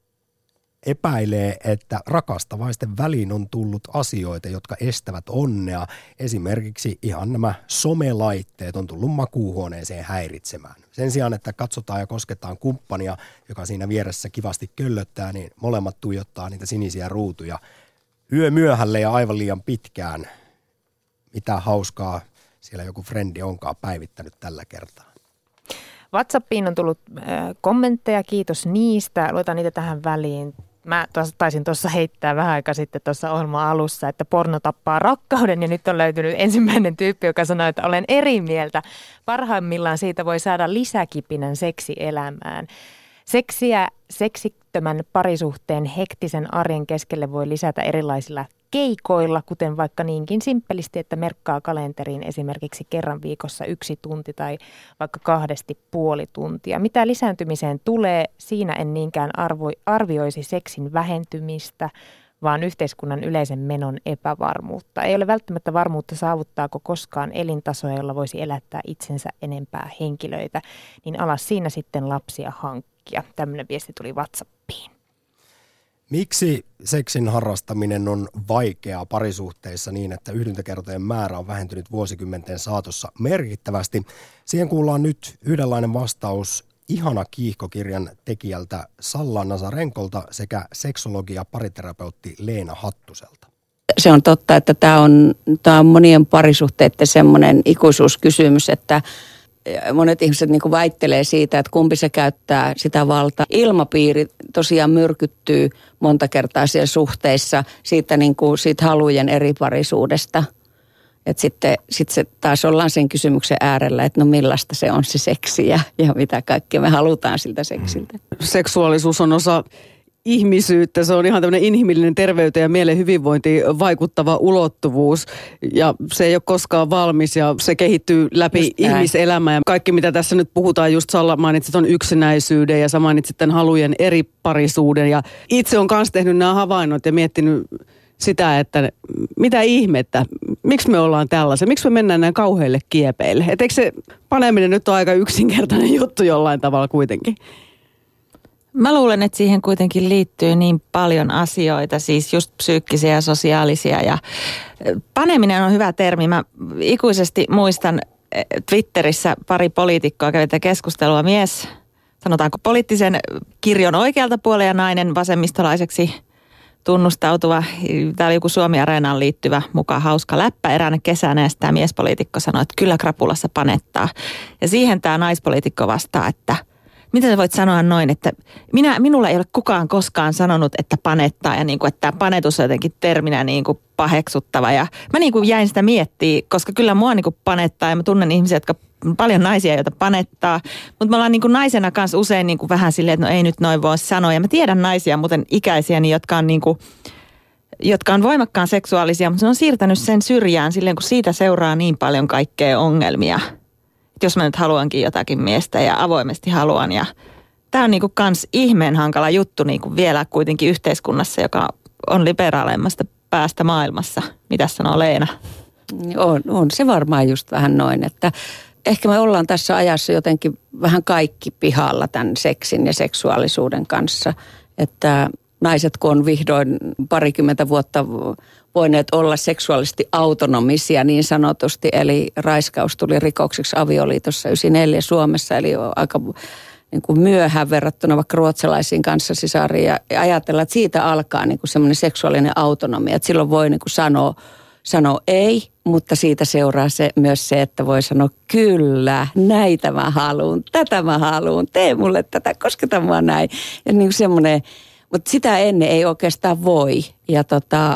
epäilee, että rakastavaisten väliin on tullut asioita, jotka estävät onnea. Esimerkiksi ihan nämä somelaitteet on tullut makuuhuoneeseen häiritsemään. Sen sijaan, että katsotaan ja kosketaan kumppania, joka siinä vieressä kivasti köllöttää, niin molemmat tuijottaa niitä sinisiä ruutuja yö myöhälle ja aivan liian pitkään. Mitä hauskaa siellä joku frendi onkaan päivittänyt tällä kertaa. WhatsAppiin on tullut äh, kommentteja, kiitos niistä. Luetaan niitä tähän väliin. Mä tos, taisin tuossa heittää vähän aikaa sitten tuossa ohjelman alussa, että porno tappaa rakkauden, ja nyt on löytynyt ensimmäinen tyyppi, joka sanoo, että olen eri mieltä. Parhaimmillaan siitä voi saada lisäkipinän seksielämään. Seksiä seksittömän parisuhteen hektisen arjen keskelle voi lisätä erilaisilla keikoilla, kuten vaikka niinkin simppelisti, että merkkaa kalenteriin esimerkiksi kerran viikossa yksi tunti tai vaikka kahdesti puoli tuntia. Mitä lisääntymiseen tulee, siinä en niinkään arvo, arvioisi seksin vähentymistä, vaan yhteiskunnan yleisen menon epävarmuutta. Ei ole välttämättä varmuutta, saavuttaako koskaan elintasoa, jolla voisi elättää itsensä enempää henkilöitä, niin alas siinä sitten lapsia hankkia. Tämmöinen viesti tuli WhatsAppiin. Miksi seksin harrastaminen on vaikeaa parisuhteissa niin, että yhdyntäkertojen määrä on vähentynyt vuosikymmenten saatossa merkittävästi? Siihen kuullaan nyt yhdenlainen vastaus Ihana kiihkokirjan tekijältä Salla Nazarenkolta sekä seksologi ja pariterapeutti Leena Hattuselta. Se on totta, että tämä on, tämä on monien parisuhteiden semmoinen ikuisuuskysymys, että monet ihmiset niin kuin väittelee siitä, että kumpi se käyttää sitä valtaa. Ilmapiiri tosiaan myrkyttyy monta kertaa siellä suhteissa siitä, niin kuin siitä halujen eri parisuudesta. Että sitten sit se taas ollaan sen kysymyksen äärellä, että no millaista se on se seksi ja, ja mitä kaikkea me halutaan siltä seksiltä. Seksuaalisuus on osa ihmisyyttä. Se on ihan tämmöinen inhimillinen terveyteen ja mielen hyvinvointiin vaikuttava ulottuvuus. Ja se ei ole koskaan valmis ja se kehittyy läpi ihmiselämää. Ja kaikki mitä tässä nyt puhutaan, just Salla mainitsit on yksinäisyyden ja sä mainitsit tämän halujen eri parisuuden. Ja itse on kanssa tehnyt nämä havainnot ja miettinyt sitä, että mitä ihmettä, miksi me ollaan tällaisia, miksi me mennään näin kauheille kiepeille. Et eikö se paneminen nyt ole aika yksinkertainen juttu jollain tavalla kuitenkin? Mä luulen, että siihen kuitenkin liittyy niin paljon asioita, siis just psyykkisiä ja sosiaalisia. Ja paneminen on hyvä termi. Mä ikuisesti muistan Twitterissä pari poliitikkoa kävi tätä keskustelua. Mies, sanotaanko poliittisen kirjon oikealta puolella ja nainen vasemmistolaiseksi tunnustautuva. Tämä oli joku Suomi-areenaan liittyvä mukaan hauska läppä eräänä kesänä ja tämä miespoliitikko sanoi, että kyllä krapulassa panettaa. Ja siihen tämä naispoliitikko vastaa, että mitä sä voit sanoa noin, että minä, minulla ei ole kukaan koskaan sanonut, että panettaa ja niin kuin, että tämä panetus on jotenkin terminä niin kuin paheksuttava. Ja mä niin kuin jäin sitä miettimään, koska kyllä mua niin kuin panettaa ja mä tunnen ihmisiä, jotka paljon naisia, joita panettaa. Mutta me ollaan niin kuin naisena kanssa usein niin kuin vähän silleen, että no ei nyt noin voi sanoa. Ja mä tiedän naisia, muuten ikäisiäni, jotka on, niin kuin, jotka on voimakkaan seksuaalisia, mutta se on siirtänyt sen syrjään silleen, kun siitä seuraa niin paljon kaikkea ongelmia. Jos mä nyt haluankin jotakin miestä ja avoimesti haluan. Ja tää on niinku kans ihmeen hankala juttu niinku vielä kuitenkin yhteiskunnassa, joka on liberaaleimmasta päästä maailmassa. Mitä sanoo Leena? On, on se varmaan just vähän noin, että ehkä me ollaan tässä ajassa jotenkin vähän kaikki pihalla tämän seksin ja seksuaalisuuden kanssa. Että naiset kun on vihdoin parikymmentä vuotta voineet olla seksuaalisesti autonomisia niin sanotusti, eli raiskaus tuli rikokseksi avioliitossa yhdeksänkymmentäneljä Suomessa, eli aika niin kuin myöhään verrattuna vaikka ruotsalaisiin kanssasisariin, ja ajatella, että siitä alkaa niin kuin semmoinen seksuaalinen autonomia, että silloin voi niin kuin sanoa, sanoa ei, mutta siitä seuraa se, myös se, että voi sanoa kyllä, näitä mä haluun, tätä mä haluun, tee mulle tätä, kosketa mua näin. Ja niin kuin semmoinen, mutta sitä ennen ei oikeastaan voi. Ja tota,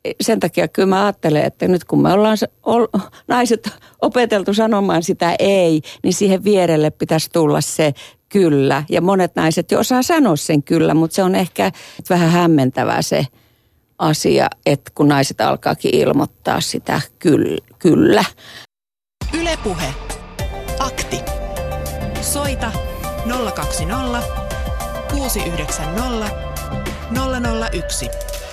sen takia kyllä mä ajattelen, että nyt kun me ollaan ol, naiset opeteltu sanomaan sitä ei, niin siihen vierelle pitäisi tulla se kyllä. Ja monet naiset jo osaa sanoa sen kyllä, mutta se on ehkä vähän hämmentävää se asia, että kun naiset alkaakin ilmoittaa sitä kyllä. Yle Puhe. Akti. Soita nolla kaksi nolla kuusi yhdeksän nolla nolla nolla yksi.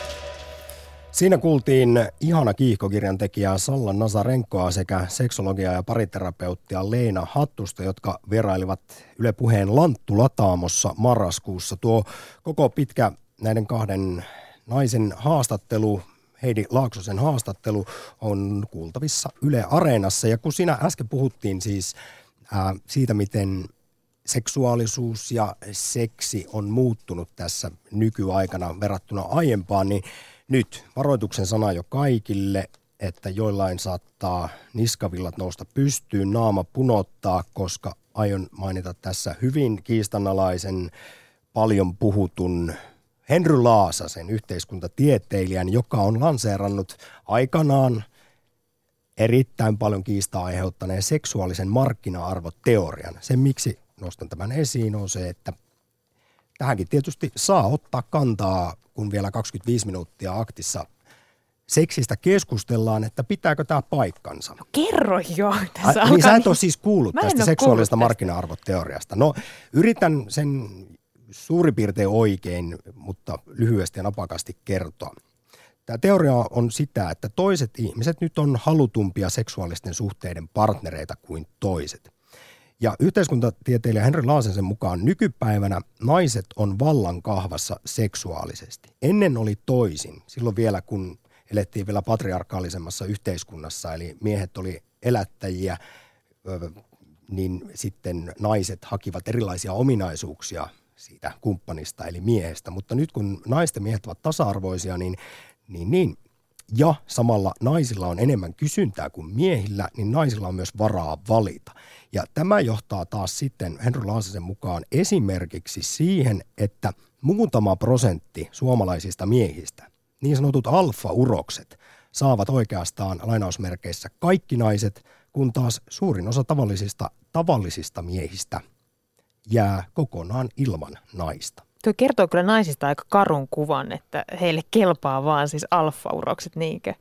Siinä kuultiin ihana kiihkokirjan tekijää Salla Nazarenkoa sekä seksologia ja pariterapeuttia Leena Hattusta, jotka vierailivat Yle Puheen Lanttu-Lataamossa marraskuussa. Tuo koko pitkä näiden kahden naisen haastattelu, Heidi Laaksosen haastattelu, on kuultavissa Yle Areenassa. Ja kun siinä äsken puhuttiin siis ää, siitä, miten seksuaalisuus ja seksi on muuttunut tässä nykyaikana verrattuna aiempaan, niin nyt varoituksen sana jo kaikille, että joillain saattaa niskavillat nousta pystyyn, naama punottaa, koska aion mainita tässä hyvin kiistanalaisen, paljon puhutun Henry Laasasen, yhteiskuntatieteilijän, joka on lanseerannut aikanaan erittäin paljon kiistaa aiheuttaneen seksuaalisen markkina-arvoteorian. Sen miksi nostan tämän esiin on se, että tähänkin tietysti saa ottaa kantaa, kun vielä kaksikymmentäviisi minuuttia aktissa seksistä keskustellaan, että pitääkö tämä paikkansa. No kerro jo. Tässä A, niin sä et ole siis kuullut tästä seksuaalisesta markkina-arvoteoriasta. No yritän sen suurin piirtein oikein, mutta lyhyesti ja napakasti kertoa. Tämä teoria on sitä, että toiset ihmiset nyt on halutumpia seksuaalisten suhteiden partnereita kuin toiset. Ja yhteiskuntatieteilijä Henry Laasasen mukaan nykypäivänä naiset on vallan kahvassa seksuaalisesti. Ennen oli toisin, silloin vielä kun elettiin vielä patriarkaalisemmassa yhteiskunnassa, eli miehet oli elättäjiä, niin sitten naiset hakivat erilaisia ominaisuuksia siitä kumppanista eli miehestä. Mutta nyt kun naisten miehet ovat tasa-arvoisia, niin, niin, niin ja samalla naisilla on enemmän kysyntää kuin miehillä, niin naisilla on myös varaa valita. Ja tämä johtaa taas sitten Henry Laasasen mukaan esimerkiksi siihen, että muutama prosentti suomalaisista miehistä, niin sanotut alfa-urokset, saavat oikeastaan lainausmerkeissä kaikki naiset, kun taas suurin osa tavallisista, tavallisista miehistä jää kokonaan ilman naista. Tuo kertoo kyllä naisista aika karun kuvan, että heille kelpaa vaan siis alfa-urokset, niinkö?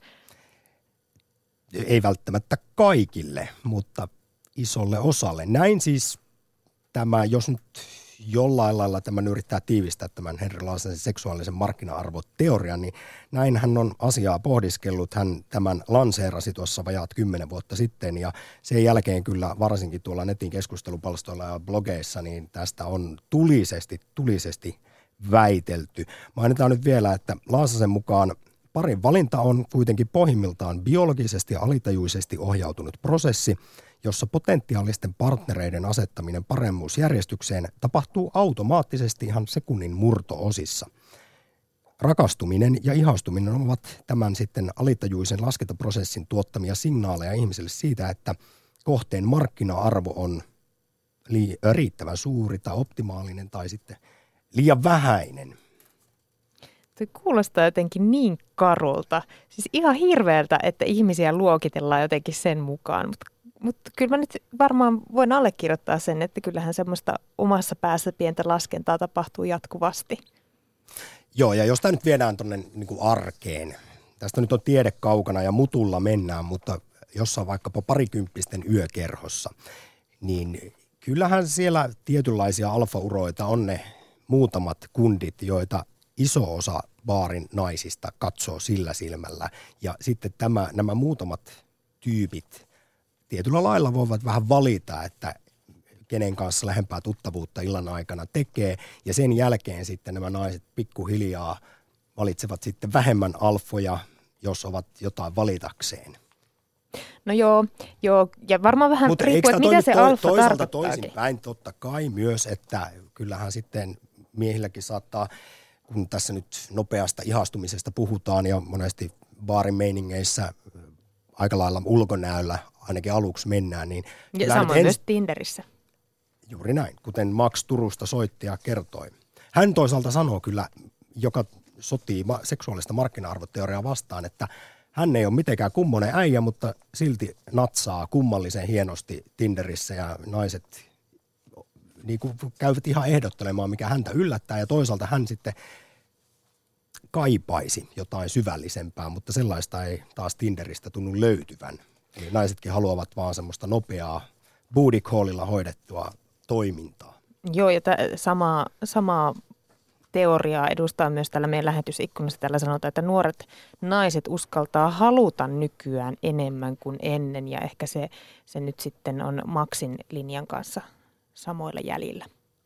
Ei välttämättä kaikille, mutta isolle osalle. Näin siis tämä, jos nyt jollain lailla tämän yrittää tiivistää tämän Henry Laasasen seksuaalisen markkina-arvoteorian, niin näin hän on asiaa pohdiskellut. Hän tämän lanseerasi tuossa vajaat kymmenen vuotta sitten ja sen jälkeen kyllä varsinkin tuolla netin keskustelupalstoilla ja blogeissa, niin tästä on tulisesti, tulisesti väitelty. Mainitaan nyt vielä, että Laasasen mukaan parin valinta on kuitenkin pohjimmiltaan biologisesti ja alitajuisesti ohjautunut prosessi, jossa potentiaalisten partnereiden asettaminen paremmuusjärjestykseen tapahtuu automaattisesti ihan sekunnin murto-osissa. Rakastuminen ja ihastuminen ovat tämän sitten alitajuisen laskentaprosessin tuottamia signaaleja ihmiselle siitä, että kohteen markkina-arvo on lii- riittävän suuri tai optimaalinen tai sitten liian vähäinen. Tuo kuulostaa jotenkin niin karulta. Siis ihan hirveältä, että ihmisiä luokitellaan jotenkin sen mukaan, mutta Mutta kyllä mä nyt varmaan voin allekirjoittaa sen, että kyllähän semmoista omassa päässä pientä laskentaa tapahtuu jatkuvasti. Joo, ja jos tämä nyt viedään tuonne niin kuin arkeen, tästä nyt on tiede kaukana ja mutulla mennään, mutta jossain vaikkapa parikymppisten yökerhossa, niin kyllähän siellä tietynlaisia alfa-uroita on ne muutamat kundit, joita iso osa baarin naisista katsoo sillä silmällä. Ja sitten tämä, nämä muutamat tyypit tietyllä lailla voivat vähän valita, että kenen kanssa lähempää tuttavuutta illan aikana tekee. Ja sen jälkeen sitten nämä naiset pikkuhiljaa valitsevat sitten vähemmän alfoja, jos ovat jotain valitakseen. No joo, joo. Ja varmaan vähän Mutta riippuu, että mitä se to, alfa toisaalta tarkoittaakin. toisinpäin totta kai myös, että kyllähän sitten miehilläkin saattaa, kun tässä nyt nopeasta ihastumisesta puhutaan ja monesti baarin meiningeissä aika lailla ulkonäöllä ainakin aluksi mennään. Niin ja samoin ens... myös Tinderissä. Juuri näin, kuten Max Turusta soittaja kertoi. Hän toisaalta sanoo kyllä, joka sotii ma- seksuaalista markkina-arvoteoriaa vastaan, että hän ei ole mitenkään kummonen äijä, mutta silti natsaa kummallisen hienosti Tinderissä ja naiset niin kuin käyvät ihan ehdottelemaan, mikä häntä yllättää ja toisaalta hän sitten kaipaisi jotain syvällisempää, mutta sellaista ei taas Tinderistä tunnu löytyvän. Eli naisetkin haluavat vaan semmoista nopeaa booty callilla hoidettua toimintaa. Joo, ja t- samaa, samaa teoriaa edustaa myös tällä meidän lähetysikkunassa. Tällä sanotaan, että nuoret naiset uskaltaa haluta nykyään enemmän kuin ennen, ja ehkä se, se nyt sitten on Maxin linjan kanssa samoilla jäljillä.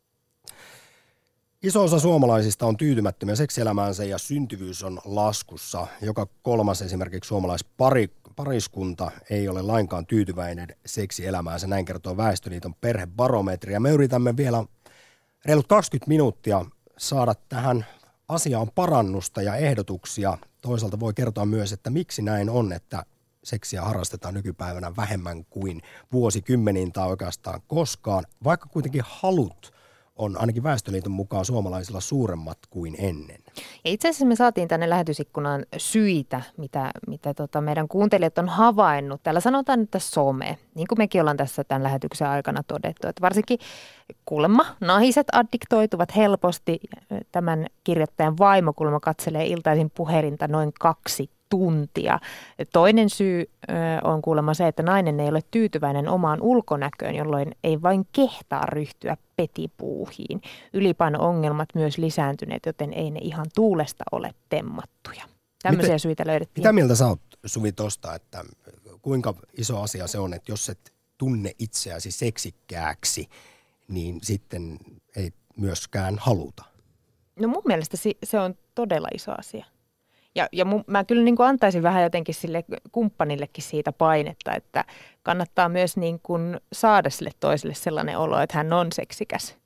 Iso osa suomalaisista on tyytymättömiä seksielämäänsä ja syntyvyys on laskussa. Joka kolmas esimerkiksi suomalaispariskunta ei ole lainkaan tyytyväinen seksielämäänsä. Näin kertoo Väestöliiton perhebarometri. Ja me yritämme vielä reilut kaksikymmentä minuuttia saada tähän asiaan parannusta ja ehdotuksia. Toisaalta voi kertoa myös, että miksi näin on, että seksiä harrastetaan nykypäivänä vähemmän kuin vuosikymmeniin tai oikeastaan koskaan, vaikka kuitenkin halut on ainakin Väestöliiton mukaan suomalaisilla suuremmat kuin ennen. Ja itse asiassa me saatiin tänne lähetysikkunaan syitä, mitä, mitä tota meidän kuuntelijat on havainnut. Täällä sanotaan, että some, niin kuin mekin ollaan tässä tämän lähetyksen aikana todettu, että varsinkin kuulemma naiset addiktoituvat helposti. Tämän kirjoittajan vaimo kuulemma katselee iltaisin puhelinta noin kaksi tuntia. Toinen syy on kuulemma se, että nainen ei ole tyytyväinen omaan ulkonäköön, jolloin ei vain kehtaa ryhtyä petipuuhiin. Ylipaino-ongelmat myös lisääntyneet, joten ei ne ihan tuulesta ole temmattuja. Tämmöisiä Miten, syitä löydettiin. Mitä mieltä sä oot, Suvi, tosta, että kuinka iso asia se on, että jos et tunne itseäsi seksikkääksi, niin sitten ei myöskään haluta? No mun mielestä se on todella iso asia. Ja, ja mun, mä kyllä niin kuin antaisin vähän jotenkin sille kumppanillekin siitä painetta, että kannattaa myös niin kuin saada sille toiselle sellainen olo, että hän on seksikäs.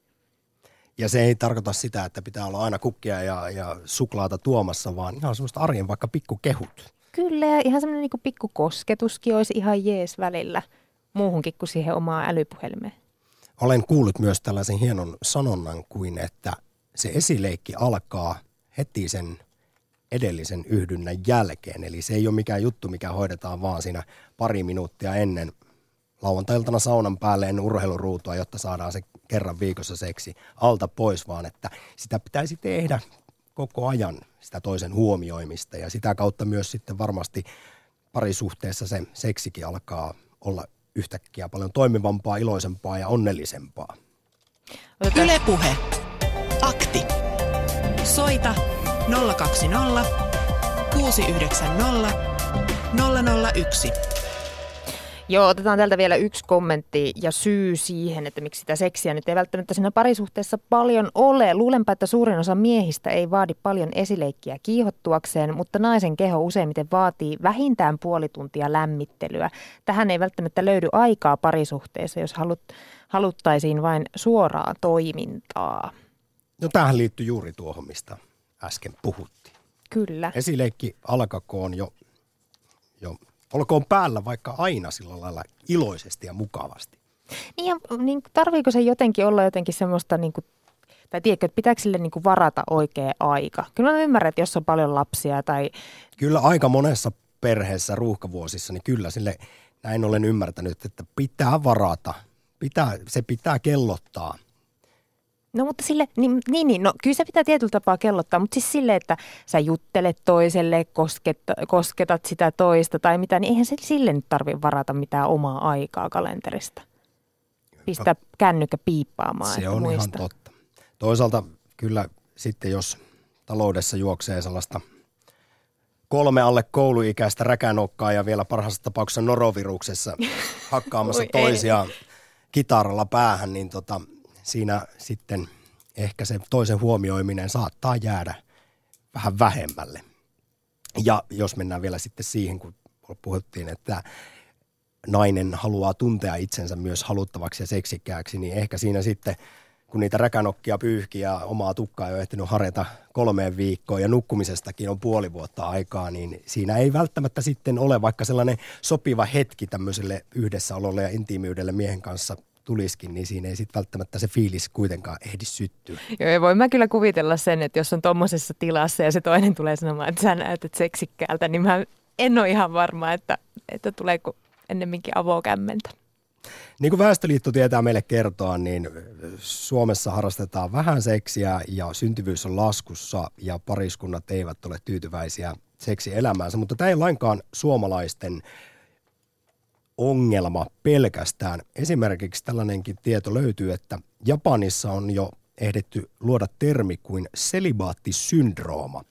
Ja se ei tarkoita sitä, että pitää olla aina kukkia ja, ja suklaata tuomassa, vaan ihan semmoista arjen vaikka pikkukehut. Kyllä, ja ihan semmoinen niin kuin pikkukosketuskin olisi ihan jees välillä muuhunkin kuin siihen omaan älypuhelimeen. Olen kuullut myös tällaisen hienon sanonnan kuin, että se esileikki alkaa heti sen edellisen yhdynnän jälkeen. Eli se ei ole mikään juttu, mikä hoidetaan vaan siinä pari minuuttia ennen lauantai-iltana saunan päälle ennen urheiluruutua, jotta saadaan se kerran viikossa seksi alta pois, vaan että sitä pitäisi tehdä koko ajan, sitä toisen huomioimista. Ja sitä kautta myös sitten varmasti parisuhteessa se seksikin alkaa olla yhtäkkiä paljon toimivampaa, iloisempaa ja onnellisempaa. Yle Puhe. Akti. Soita nolla kaksi nolla kuusi yhdeksän nolla nolla nolla yksi. Joo, otetaan täältä vielä yksi kommentti ja syy siihen, että miksi sitä seksiä nyt ei välttämättä siinä parisuhteessa paljon ole. Luulenpa, että suurin osa miehistä ei vaadi paljon esileikkiä kiihottuakseen, mutta naisen keho useimmiten vaatii vähintään puoli tuntia lämmittelyä. Tähän ei välttämättä löydy aikaa parisuhteessa, jos halut, haluttaisiin vain suoraa toimintaa. No tämähän liittyy juuri tuohon, mistä äsken puhuttiin. Kyllä. Esileikki alkakoon jo, jo olkoon päällä vaikka aina sillä lailla iloisesti ja mukavasti. Niin ja niin, tarviiko se jotenkin olla jotenkin semmoista, niin kuin, tai tiedätkö, että pitääkö sille niin kuin varata oikea aika? Kyllä mä ymmärrän, että jos on paljon lapsia tai... Kyllä aika monessa perheessä ruuhkavuosissa, niin kyllä sille näin olen ymmärtänyt, että pitää varata. Pitää, se pitää kellottaa. No mutta sille, niin, niin, niin, no kyllä se pitää tietyllä tapaa kellottaa, mutta siis sille, että sä juttelet toiselle, kosket, kosketat sitä toista tai mitä, niin eihän se sille nyt tarvitse varata mitään omaa aikaa kalenterista. Pistää no, kännykkä piippaamaan. Se on muista. Ihan totta. Toisaalta kyllä sitten, jos taloudessa juoksee sellaista kolme alle kouluikäistä räkänokkaa ja vielä parhaassa tapauksessa noroviruksessa hakkaamassa toisiaan kitaralla päähän, niin tota... Siinä sitten ehkä se toisen huomioiminen saattaa jäädä vähän vähemmälle. Ja jos mennään vielä sitten siihen, kun puhuttiin, että nainen haluaa tuntea itsensä myös haluttavaksi ja seksikkääksi, niin ehkä siinä sitten, kun niitä räkänokkia pyyhki ja omaa tukkaa ei ole ehtinyt harjata kolmeen viikkoon ja nukkumisestakin on puoli vuotta aikaa, niin siinä ei välttämättä sitten ole vaikka sellainen sopiva hetki tämmöiselle yhdessäololle ja intiimiydelle miehen kanssa tulisikin, niin siinä ei sitten välttämättä se fiilis kuitenkaan ehdi syttyä. Joo, ja voin mä kyllä kuvitella sen, että jos on tommosessa tilassa ja se toinen tulee sanomaan, että sä näytät seksikkäältä, niin mä en ole ihan varma, että, että tuleeko ennemminkin avokämmentä. Niin kuin Väestöliitto tietää meille kertoa, niin Suomessa harrastetaan vähän seksiä ja syntyvyys on laskussa ja pariskunnat eivät ole tyytyväisiä seksielämäänsä, mutta tämä ei lainkaan suomalaisten ongelma pelkästään. Esimerkiksi tällainenkin tieto löytyy, että Japanissa on jo ehditty luoda termi kuin selibaattisyndrooma.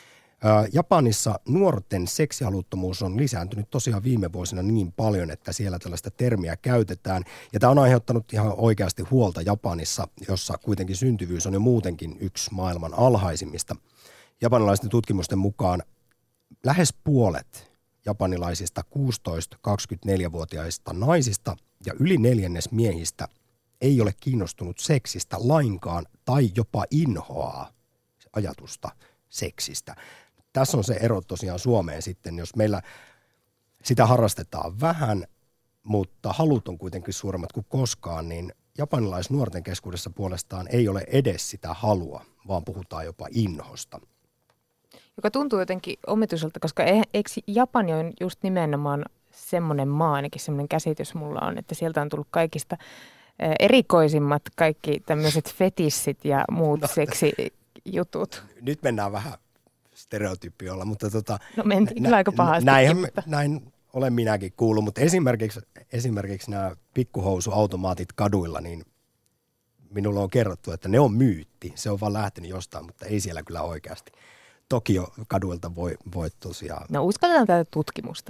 Japanissa nuorten seksihaluttomuus on lisääntynyt tosiaan viime vuosina niin paljon, että siellä tällaista termiä käytetään. Ja tämä on aiheuttanut ihan oikeasti huolta Japanissa, jossa kuitenkin syntyvyys on jo muutenkin yksi maailman alhaisimmista. Japanilaisten tutkimusten mukaan lähes puolet japanilaisista kuusitoista–kaksikymmentäneljä-vuotiaista naisista ja yli neljännes miehistä ei ole kiinnostunut seksistä lainkaan tai jopa inhoaa ajatusta seksistä. Tässä on se ero tosiaan Suomeen sitten, jos meillä sitä harrastetaan vähän, mutta halut on kuitenkin suuremmat kuin koskaan, niin japanilaisnuorten keskuudessa puolestaan ei ole edes sitä halua, vaan puhutaan jopa inhosta. Joka tuntuu jotenkin omituiselta, koska eikö Japani on just nimenomaan semmoinen maa, ainakin semmoinen käsitys mulla on, että sieltä on tullut kaikista erikoisimmat kaikki tämmöiset fetissit ja muut no, seksijutut. Nyt mennään vähän stereotypiolla, mutta tota... No mentiin kyllä aika pahasti. Näin, näin olen minäkin kuullut, mutta esimerkiksi, esimerkiksi nämä pikkuhousuautomaatit kaduilla, niin minulla on kerrottu, että ne on myytti. Se on vaan lähtenyt jostain, mutta ei siellä kyllä oikeasti. Tokio-kaduilta voi, voi tosiaan... No uskalletaan tätä tutkimusta.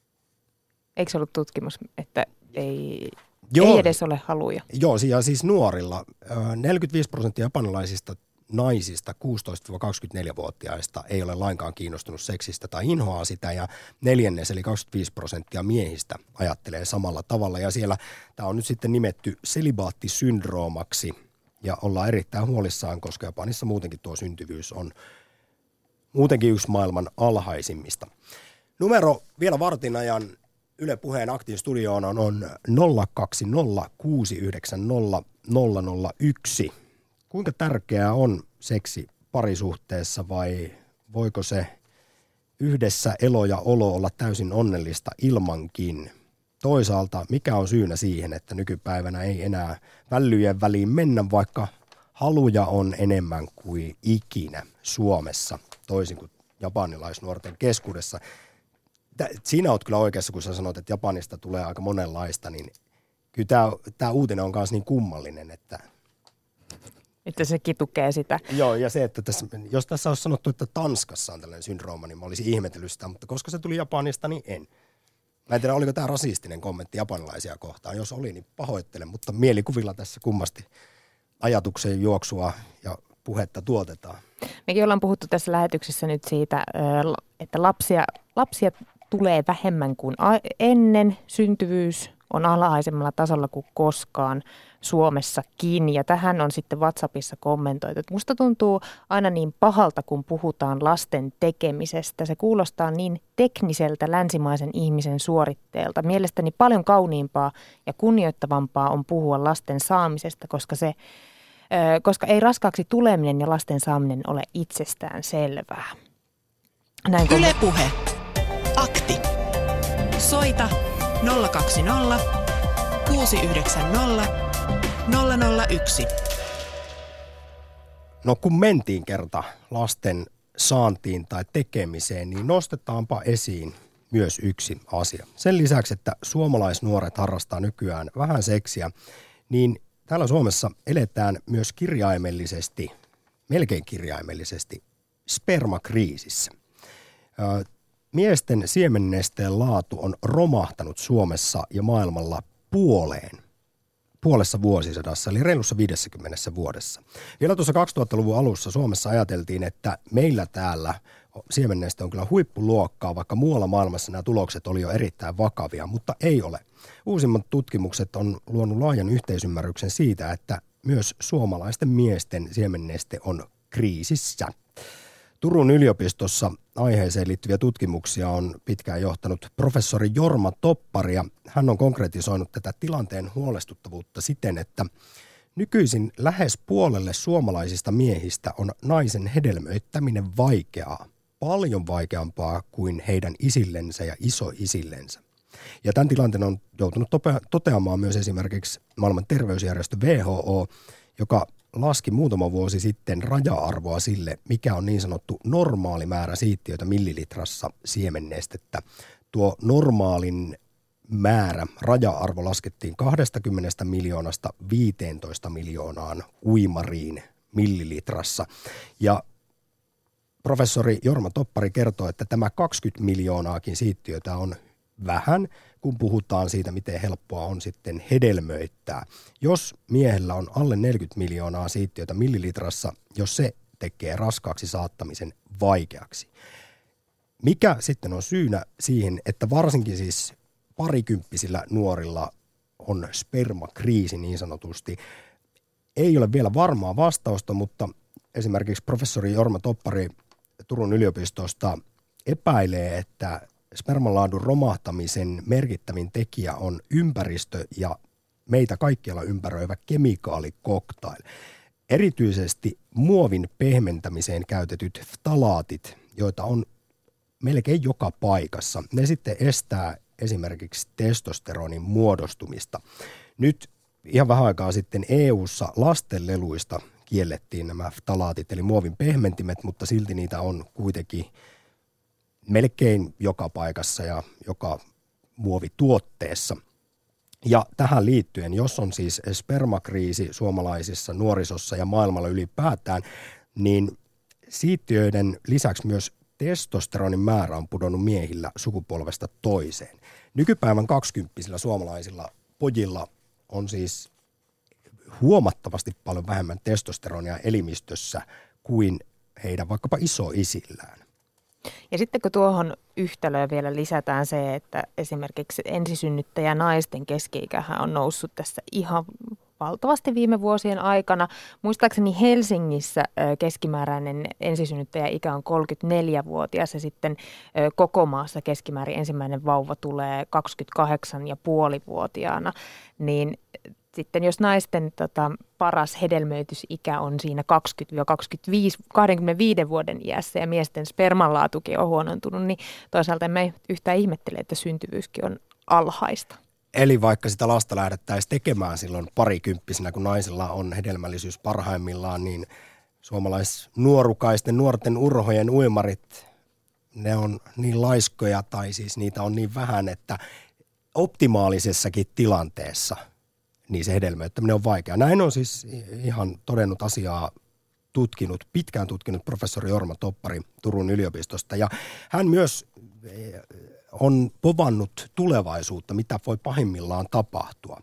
Eikö se ollut tutkimus, että ei, ei edes ole haluja? Joo, ja siis nuorilla neljäkymmentäviisi prosenttia japanilaisista naisista kuusitoista–kaksikymmentäneljä-vuotiaista ei ole lainkaan kiinnostunut seksistä tai inhoaa sitä, ja neljännes eli kaksikymmentäviisi prosenttia miehistä ajattelee samalla tavalla, ja siellä tämä on nyt sitten nimetty selibaattisyndroomaksi, ja ollaan erittäin huolissaan, koska Japanissa muutenkin tuo syntyvyys on muutenkin yksi maailman alhaisimmista. Numero vielä vartin ajan Yle Puheen Aktin studioon on, on nolla kaksi nolla kuusi yhdeksän nolla nolla nolla yksi. Kuinka tärkeää on seksi parisuhteessa vai voiko se yhdessä elo ja olo olla täysin onnellista ilmankin? Toisaalta mikä on syynä siihen, että nykypäivänä ei enää vällyjen väliin mennä, vaikka haluja on enemmän kuin ikinä Suomessa, toisin kuin japanilaisnuorten keskuudessa. Siinä olet kyllä oikeassa, kun sä sanot, että Japanista tulee aika monenlaista, niin kyllä tämä, tämä uutinen on myös niin kummallinen, että... Että sekin tukee sitä. Joo, ja se, että tässä, jos tässä olisi sanottu, että Tanskassa on tällainen syndrooma, niin mä olisin ihmetellyt sitä, mutta koska se tuli Japanista, niin en. Mä en tiedä, oliko tämä rasistinen kommentti japanilaisia kohtaan. Jos oli, niin pahoittelen, mutta mielikuvilla tässä kummasti ajatuksen juoksua ja puhetta tuotetaan. Mekin ollaan puhuttu tässä lähetyksessä nyt siitä, että lapsia, lapsia tulee vähemmän kuin ennen. Syntyvyys on alhaisemmalla tasolla kuin koskaan Suomessakin. Ja tähän on sitten WhatsAppissa kommentoitu, että musta tuntuu aina niin pahalta, kun puhutaan lasten tekemisestä. Se kuulostaa niin tekniseltä länsimaisen ihmisen suoritteelta. Mielestäni paljon kauniimpaa ja kunnioittavampaa on puhua lasten saamisesta, koska se koska ei raskaaksi tuleminen ja lasten saaminen ole itsestään selvää. Näin Yle Puhe. Akti. Soita nolla kaksi nolla kuusi yhdeksän nolla nolla nolla yksi. No kun mentiin kerta lasten saantiin tai tekemiseen, niin nostetaanpa esiin myös yksi asia. Sen lisäksi, että suomalaisnuoret harrastaa nykyään vähän seksiä, niin täällä Suomessa eletään myös kirjaimellisesti, melkein kirjaimellisesti, spermakriisissä. Miesten siemennesteen laatu on romahtanut Suomessa ja maailmalla puoleen, puolessa vuosisadassa, eli reilussa viidessäkymmenessä vuodessa. Vielä tuossa kaksituhattaluvun alussa Suomessa ajateltiin, että meillä täällä siemenneste on kyllä huippuluokkaa, vaikka muualla maailmassa nämä tulokset oli jo erittäin vakavia, mutta ei ole. Uusimmat tutkimukset on luonut laajan yhteisymmärryksen siitä, että myös suomalaisten miesten siemenneste on kriisissä. Turun yliopistossa aiheeseen liittyviä tutkimuksia on pitkään johtanut professori Jorma Toppari, ja hän on konkretisoinut tätä tilanteen huolestuttavuutta siten, että nykyisin lähes puolelle suomalaisista miehistä on naisen hedelmöittäminen vaikeaa, paljon vaikeampaa kuin heidän isillensä ja isoisillensä. Ja tämän tilanteen on joutunut toteamaan myös esimerkiksi maailman terveysjärjestö W H O, joka laski muutama vuosi sitten raja-arvoa sille, mikä on niin sanottu normaali määrä siittiöitä millilitrassa siemennestettä. Tuo normaalin määrä, raja-arvo laskettiin kaksikymmentä miljoonasta viisitoista miljoonaan uimariin millilitrassa. Ja professori Jorma Toppari kertoo, että tämä kaksikymmentä miljoonaakin siittiötä on vähän, kun puhutaan siitä, miten helppoa on sitten hedelmöittää. Jos miehellä on alle neljäkymmentä miljoonaa siittiötä millilitrassa, jos se tekee raskaaksi saattamisen vaikeaksi. Mikä sitten on syynä siihen, että varsinkin siis parikymppisillä nuorilla on spermakriisi niin sanotusti? Ei ole vielä varmaa vastausta, mutta esimerkiksi professori Jorma Toppari Turun yliopistosta epäilee, että spermanlaadun romahtamisen merkittävin tekijä on ympäristö ja meitä kaikkialla ympäröivä kemikaalikoktail. Erityisesti muovin pehmentämiseen käytetyt ftalaatit, joita on melkein joka paikassa, ne sitten estää esimerkiksi testosteronin muodostumista. Nyt ihan vähän aikaa sitten E U:ssa lastenleluista kiellettiin nämä ftalaatit eli muovin pehmentimet, mutta silti niitä on kuitenkin melkein joka paikassa ja joka muovituotteessa. Ja tähän liittyen, jos on siis spermakriisi suomalaisissa nuorisossa ja maailmalla ylipäätään, niin siittiöiden lisäksi myös testosteronin määrä on pudonnut miehillä sukupolvesta toiseen. Nykypäivän kaksikymppisillä suomalaisilla pojilla on siis huomattavasti paljon vähemmän testosteronia elimistössä kuin heidän vaikkapa isoisillään. Ja sitten kun tuohon yhtälöön vielä lisätään se, että esimerkiksi ensisynnyttäjä naisten keski-ikähän on noussut tässä ihan valtavasti viime vuosien aikana. Muistaakseni Helsingissä keskimääräinen ensisynnyttäjäikä on kolmekymmentäneljävuotias ja sitten koko maassa keskimäärin ensimmäinen vauva tulee kaksikymmentäkahdeksan ja puolivuotiaana, niin sitten jos naisten tota, paras hedelmöitysikä on siinä kaksikymmentä kaksikymmentäviisi vuoden iässä ja miesten spermanlaatukin on huonontunut, niin toisaalta emme yhtään ihmettele, että syntyvyyskin on alhaista. Eli vaikka sitä lasta lähdettäisiin tekemään silloin parikymppisenä, kun naisilla on hedelmällisyys parhaimmillaan, niin suomalaisnuorukaisten nuorten urhojen uimarit, ne on niin laiskoja tai siis niitä on niin vähän, että optimaalisessakin tilanteessa niin se hedelmöittäminen on vaikea. Näin on siis ihan todennut asiaa tutkinut, pitkään tutkinut professori Jorma Toppari Turun yliopistosta. Ja hän myös on povannut tulevaisuutta, mitä voi pahimmillaan tapahtua.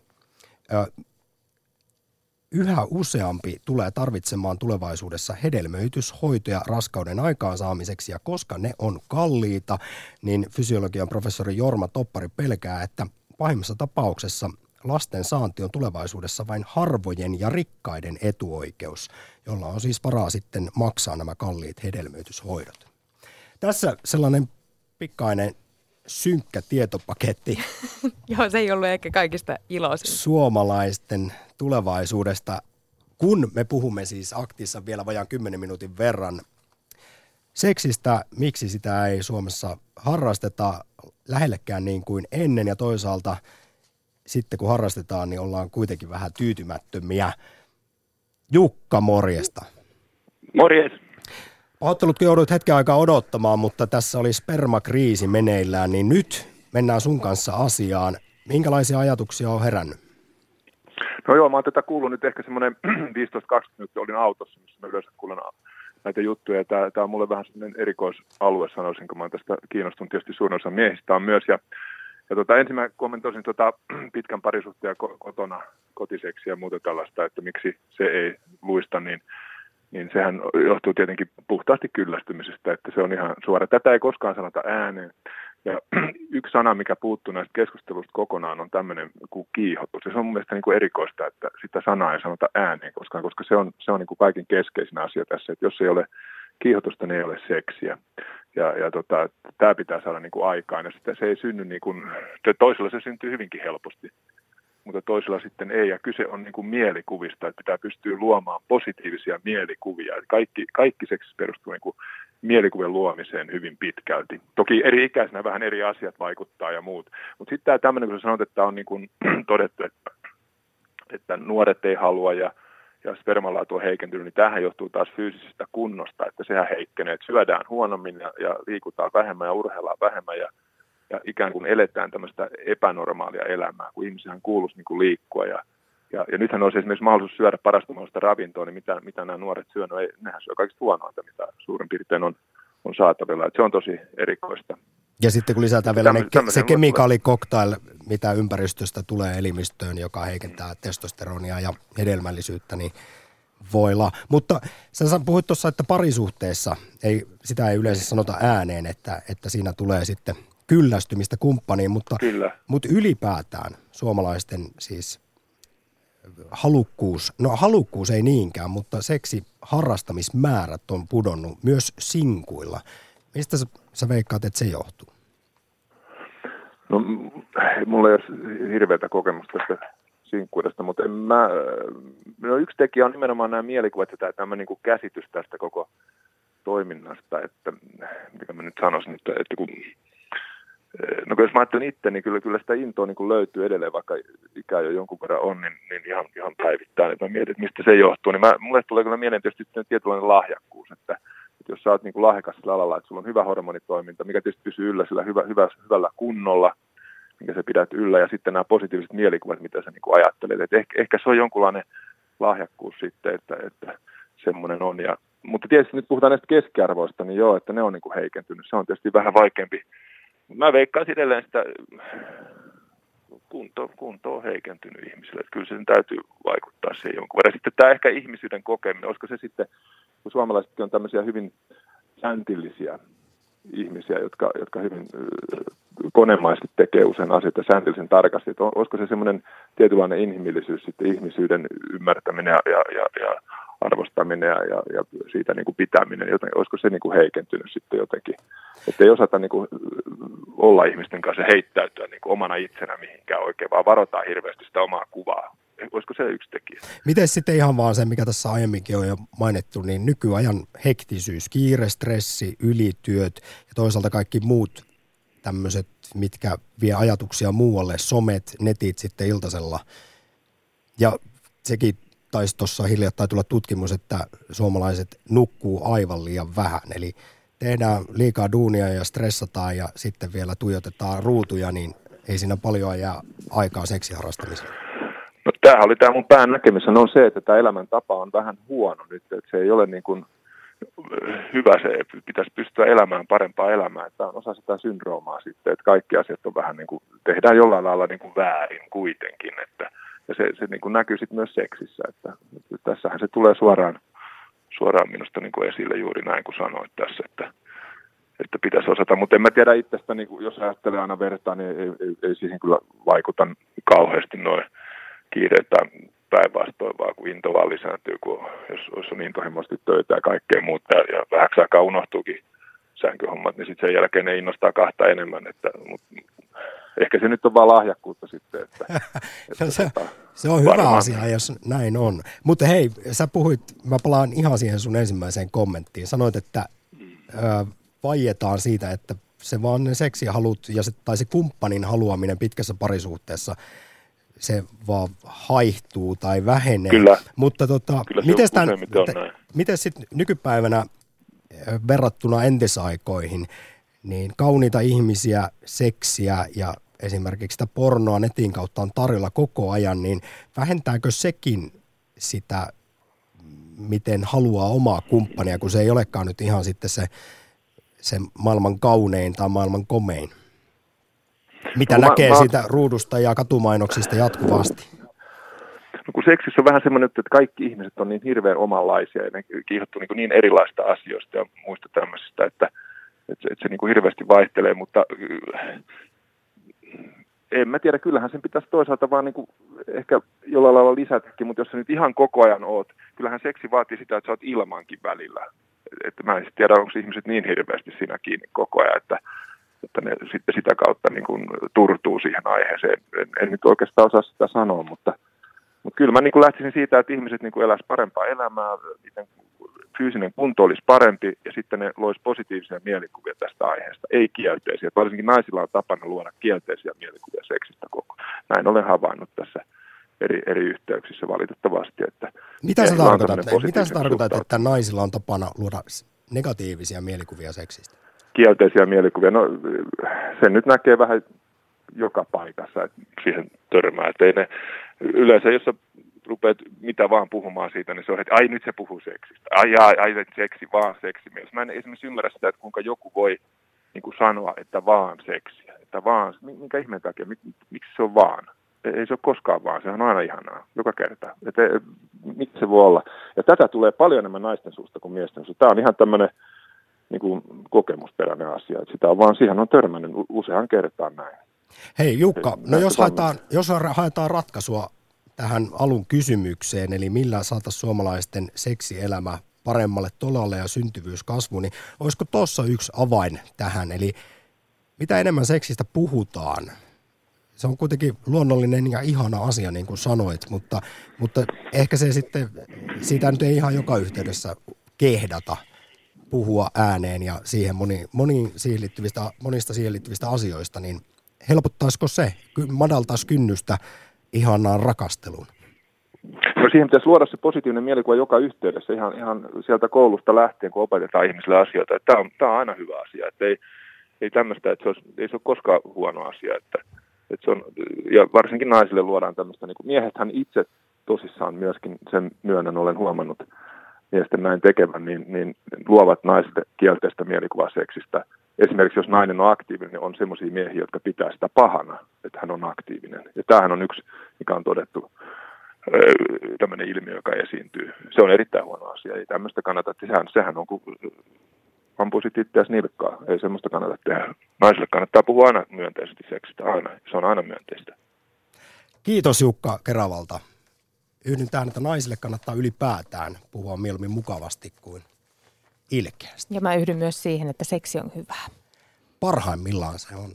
Yhä useampi tulee tarvitsemaan tulevaisuudessa hedelmöityshoitoja raskauden aikaansaamiseksi, ja koska ne on kalliita, niin fysiologian professori Jorma Toppari pelkää, että pahimmassa tapauksessa lasten saanti on tulevaisuudessa vain harvojen ja rikkaiden etuoikeus, jolla on siis varaa sitten maksaa nämä kalliit hedelmöityshoidot. Tässä sellainen pikainen synkkä tietopaketti. Joo, se ei ollut ehkä kaikista iloisin. Suomalaisten tulevaisuudesta, kun me puhumme siis Aktissa vielä vajaan kymmenen minuutin verran seksistä, miksi sitä ei Suomessa harrasteta lähellekään niin kuin ennen, ja toisaalta sitten kun harrastetaan, niin ollaan kuitenkin vähän tyytymättömiä. Jukka, morjesta. Morjes. Pahoittelut, kun joudut hetken aikaa odottamaan, mutta tässä oli spermakriisi meneillään, niin nyt mennään sun kanssa asiaan. Minkälaisia ajatuksia on herännyt? No joo, mä oon tätä kuullut nyt ehkä semmoinen viisitoista kaksikymmentä minuuttia, olin autossa, missä mä yleensä kuulen näitä juttuja. Tää, tää on mulle vähän semmoinen erikoisalue, sanoisin, kun mä oon tästä kiinnostunut. Tietysti suurin osa miehistä on myös. Ja, ja tota, ensin mä kommentoisin tota pitkän parisuhteen kotona kotiseksiä ja muuta tällaista, että miksi se ei luista, niin niin sehän johtuu tietenkin puhtaasti kyllästymisestä, että se on ihan suora. Tätä ei koskaan sanota ääneen. Ja yksi sana, mikä puuttuu näistä keskustelusta kokonaan, on tämmöinen kuin kiihotus. Ja se on mun mielestä niin kuin erikoista, että sitä sanaa ei sanota ääneen koskaan, koska se on, se on niin kuin kaiken keskeisin asia tässä. Että jos ei ole kiihotusta ne ei ole seksiä. Ja, ja tota, tämä pitää saada niin kuin aikaan, ja sitä se ei synny, niin kuin, toisella se syntyy hyvinkin helposti, mutta toisella sitten ei, ja kyse on niin kuin mielikuvista, että pitää pystyä luomaan positiivisia mielikuvia. Kaikki, kaikki seksi perustuu niin kuin mielikuvien luomiseen hyvin pitkälti. Toki eri ikäisenä vähän eri asiat vaikuttaa ja muut, mutta sitten tämä tämmöinen, kun sä sanot, että on niin kuin todettu, että, että nuoret ei halua, ja ja spermalaatu on heikentynyt, niin tämähän johtuu taas fyysisestä kunnosta, että sehän heikkenee, että syödään huonommin ja, ja liikutaan vähemmän ja urheillaan vähemmän ja, ja ikään kuin eletään tämmöistä epänormaalia elämää, kun ihmisihän kuuluisi niin kuin liikkua. Ja, ja, ja nythän olisi esimerkiksi mahdollisuus syödä parasta mahdollista ravintoa, niin mitä, mitä nämä nuoret syö, no ei, nehän syö kaikista huonointa, mitä suurin piirtein on, on saatavilla. Että se on tosi erikoista. Ja sitten kun lisätään vielä ne, se kemikaalikoktail, mitä ympäristöstä tulee elimistöön, joka heikentää testosteronia ja hedelmällisyyttä, niin voila. Mutta sä puhuit tuossa, että parisuhteessa, ei, sitä ei yleensä sanota ääneen, että, että siinä tulee sitten kyllästymistä kumppaniin, mutta, mutta ylipäätään suomalaisten siis halukkuus, no halukkuus ei niinkään, mutta seksi harrastamismäärät on pudonnut myös sinkuilla. Mistä sä, sä veikkaat, että se johtuu? No, mulla ei ole hirveätä kokemusta tästä sinkkuudesta, mutta en mä, no yksi tekijä on nimenomaan nämä mielikuvat ja tämä tämmöinen niin kuin käsitys tästä koko toiminnasta, että mitä mä nyt sanoisin, että, että kun, no jos mä ajattelen itse, niin kyllä, kyllä sitä intoa niin kuin löytyy edelleen, vaikka ikää jo jonkun verran on, niin, niin ihan, ihan päivittäin, että mä mietin, että mistä se johtuu, niin mä, mulle tulee kyllä mieleen tietysti tietynlainen lahjakkuus, että että jos sä oot niin kuin lahjakas sillä alalla, että sulla on hyvä hormonitoiminta, mikä tietysti pysyy yllä sillä hyvä, hyvä, hyvällä kunnolla, minkä sä pidät yllä, ja sitten nämä positiiviset mielikuvat, mitä sä niin kuin ajattelet. Että ehkä, ehkä se on jonkunlainen lahjakkuus sitten, että, että semmoinen on. Ja, mutta tietysti nyt puhutaan näistä keskiarvoista, niin joo, että ne on niin kuin heikentynyt. Se on tietysti vähän vaikeampi. Mä veikkaisin edelleen sitä kunto, kunto on heikentynyt ihmisille. Että kyllä sen täytyy vaikuttaa siihen jonkun verran. Sitten tämä ehkä ihmisyyden kokeminen, olisiko se sitten, kun suomalaisetkin on tämmöisiä hyvin säntillisiä ihmisiä, jotka, jotka hyvin konemaisesti tekee usein asioita säntillisen tarkasti. Että olisiko se semmoinen tietynlainen inhimillisyys, sitten ihmisyyden ymmärtäminen ja, ja, ja, ja arvostaminen ja, ja, ja siitä niin kuin pitäminen, joten olisiko se niin kuin heikentynyt sitten jotenkin. Että ei osata niin kuin olla ihmisten kanssa heittäytyä niin kuin omana itsenä mihinkään oikein, vaan varotaan hirveästi sitä omaa kuvaa. Olisiko se yksi tekijä? Miten sitten ihan vaan se, mikä tässä aiemminkin on jo mainittu, niin nykyajan hektisyys, kiire, stressi, ylityöt ja toisaalta kaikki muut tämmöiset, mitkä vie ajatuksia muualle, somet, netit sitten iltasella. Ja sekin taisi tuossa hiljattain tulla tutkimus, että suomalaiset nukkuu aivan liian vähän. Eli tehdään liikaa duunia ja stressataan ja sitten vielä tuijotetaan ruutuja, niin ei siinä paljon jää aikaa seksiharrastamiseen. No tämähän oli tämä mun pään näkemys, on se, että tämä elämäntapa on vähän huono nyt, että se ei ole niin kuin hyvä, se pitäisi pystyä elämään parempaa elämää, että on osa sitä syndroomaa sitten, että kaikki asiat on vähän niin kuin, tehdään jollain lailla niin kuin väärin kuitenkin, että ja se, se niin kuin näkyy sitten myös seksissä, että, että tässähän se tulee suoraan, suoraan minusta niin kuin esille juuri näin kuin sanoit tässä, että, että pitäisi osata, mutta en mä tiedä itsestä, niin kuin, jos ajattelee aina vertaa, niin ei, ei, ei siihen kyllä vaikuta kauheasti noin kiireitä päinvastoin, vaan kun into vaan lisääntyy, kun jos, jos on intohimoisesti töitä ja kaikkea muuta, ja, ja vähäksi aikaa unohtuukin sänkyhommat, niin sitten sen jälkeen ne innostaa kahta enemmän, että mut, ehkä se nyt on vaan lahjakkuutta sitten. Että, että se, tota, se on hyvä varmaan asia, jos näin on. Mutta hei, sä puhuit, mä palaan ihan siihen sun ensimmäiseen kommenttiin. Sanoit, että mm. ö, vaietaan siitä, että se vaan ne seksihalut ja se, tai se kumppanin haluaminen pitkässä parisuhteessa, se vaan haihtuu tai vähenee. Kyllä. Mutta tota, miten sitten nykypäivänä verrattuna entisaikoihin, niin kauniita ihmisiä, seksiä ja esimerkiksi sitä pornoa netin kautta on tarjolla koko ajan, niin vähentääkö sekin sitä, miten haluaa omaa kumppania, kun se ei olekaan nyt ihan sitten se, se maailman kaunein tai maailman komein? Mitä no, näkee mä, siitä mä... ruudusta ja katumainoksista jatkuvasti? No, kun seksissä on vähän semmoinen, että kaikki ihmiset on niin hirveän omanlaisia ja ne kiihottuu niin, niin erilaista asioista ja muista tämmöisistä, että, että, että se niin kuin hirveästi vaihtelee, mutta en mä tiedä, kyllähän sen pitäisi toisaalta vaan niin kuin ehkä jollain lailla lisätäkin, mutta jos sä nyt ihan koko ajan oot, kyllähän seksi vaatii sitä, että sä oot ilmankin välillä. että mä en sitten tiedä, onko ihmiset niin hirveästi siinä kiinni koko ajan, että, että ne sitten sitä kautta niin kuin turtuu siihen aiheeseen. En, en nyt oikeastaan osaa sitä sanoa, mutta, mutta kyllä mä niin kuin lähtisin siitä, että ihmiset niin kuin eläisi parempaa elämää, niiden fyysinen kunto olisi parempi ja sitten ne loisi positiivisia mielikuvia tästä aiheesta, ei kielteisiä. Varsinkin naisilla on tapana luoda kielteisiä mielikuvia seksistä koko. Näin olen havainnut tässä eri, eri yhteyksissä valitettavasti. Että mitä sä tarkoitat, mitä sä tarkoitat että naisilla on tapana luoda negatiivisia mielikuvia seksistä? Kielteisiä mielikuvia, no sen nyt näkee vähän joka paikassa, että siihen törmää. Että ei ne, yleensä jos sä rupeat mitä vaan puhumaan siitä, niin se on, että ai nyt se puhuu seksistä. Ai ai, ai seksi, vaan seksi. Mä en esimerkiksi ymmärrä sitä, että kuinka joku voi niin kuin sanoa, että vaan seksiä. Että vaan, minkä ihmeen takia, mik, miksi se on vaan? Ei se ole koskaan vaan, sehän on aina ihanaa, joka kerta. Että miksi se voi olla? Ja tätä tulee paljon enemmän naisten suusta kuin miesten suusta. Tämä on ihan tämmöinen niin kuin kokemusperäinen asia. Että sitä on vaan, siihen on törmännyt usean kertaan näin. Hei Jukka, no jos haetaan, jos haetaan ratkaisua tähän alun kysymykseen, eli millä saataisiin suomalaisten seksielämä paremmalle tolalle ja syntyvyys kasvuun, niin olisiko tuossa yksi avain tähän? Eli mitä enemmän seksistä puhutaan, se on kuitenkin luonnollinen ja ihana asia, niin kuin sanoit, mutta, mutta ehkä se sitten, siitä nyt ei ihan joka yhteydessä kehdata puhua ääneen ja siihen moni, moni siihen liittyvistä, monista siihen liittyvistä asioista, niin helpottaisiko se, madaltaisi kynnystä ihanaan rakasteluun? No siihen pitäisi luoda se positiivinen mielikuva joka yhteydessä, ihan, ihan sieltä koulusta lähtien, kun opetetaan ihmisille asioita. Tämä on, tämä on aina hyvä asia, että ei, ei tämmöistä, että se, olisi, ei se ole koskaan huono asia. Että, että se on, ja varsinkin naisille luodaan tämmöistä, niin kuin miehethän itse tosissaan myöskin, sen myönnän olen huomannut miesten näin tekevän, niin, niin luovat naisille kielteistä mielikuvaa seksistä. Esimerkiksi jos nainen on aktiivinen, niin on semmoisia miehiä, jotka pitää sitä pahana, että hän on aktiivinen. Ja tämähän on yksi, mikä on todettu, tämmöinen ilmiö, joka esiintyy. Se on erittäin huono asia. Ei tämmöistä kannata, että sehän, sehän on kuin ampuisit itseäsi nilkkaa. Ei semmoista kannata tehdä. Naisille kannattaa puhua aina myönteisesti seksistä, aina. Se on aina myönteistä. Kiitos Jukka Keravalta. Yhdyn tähän, että naisille kannattaa ylipäätään puhua mieluummin mukavasti kuin ilkeästi. Ja mä yhdyn myös siihen, että seksi on hyvää. Parhaimmillaan se on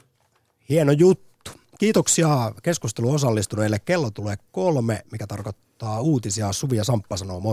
hieno juttu. Kiitoksia keskusteluun osallistuneille. Kello tulee kolme, mikä tarkoittaa uutisia. Suvi ja Samppa sanoo morjens.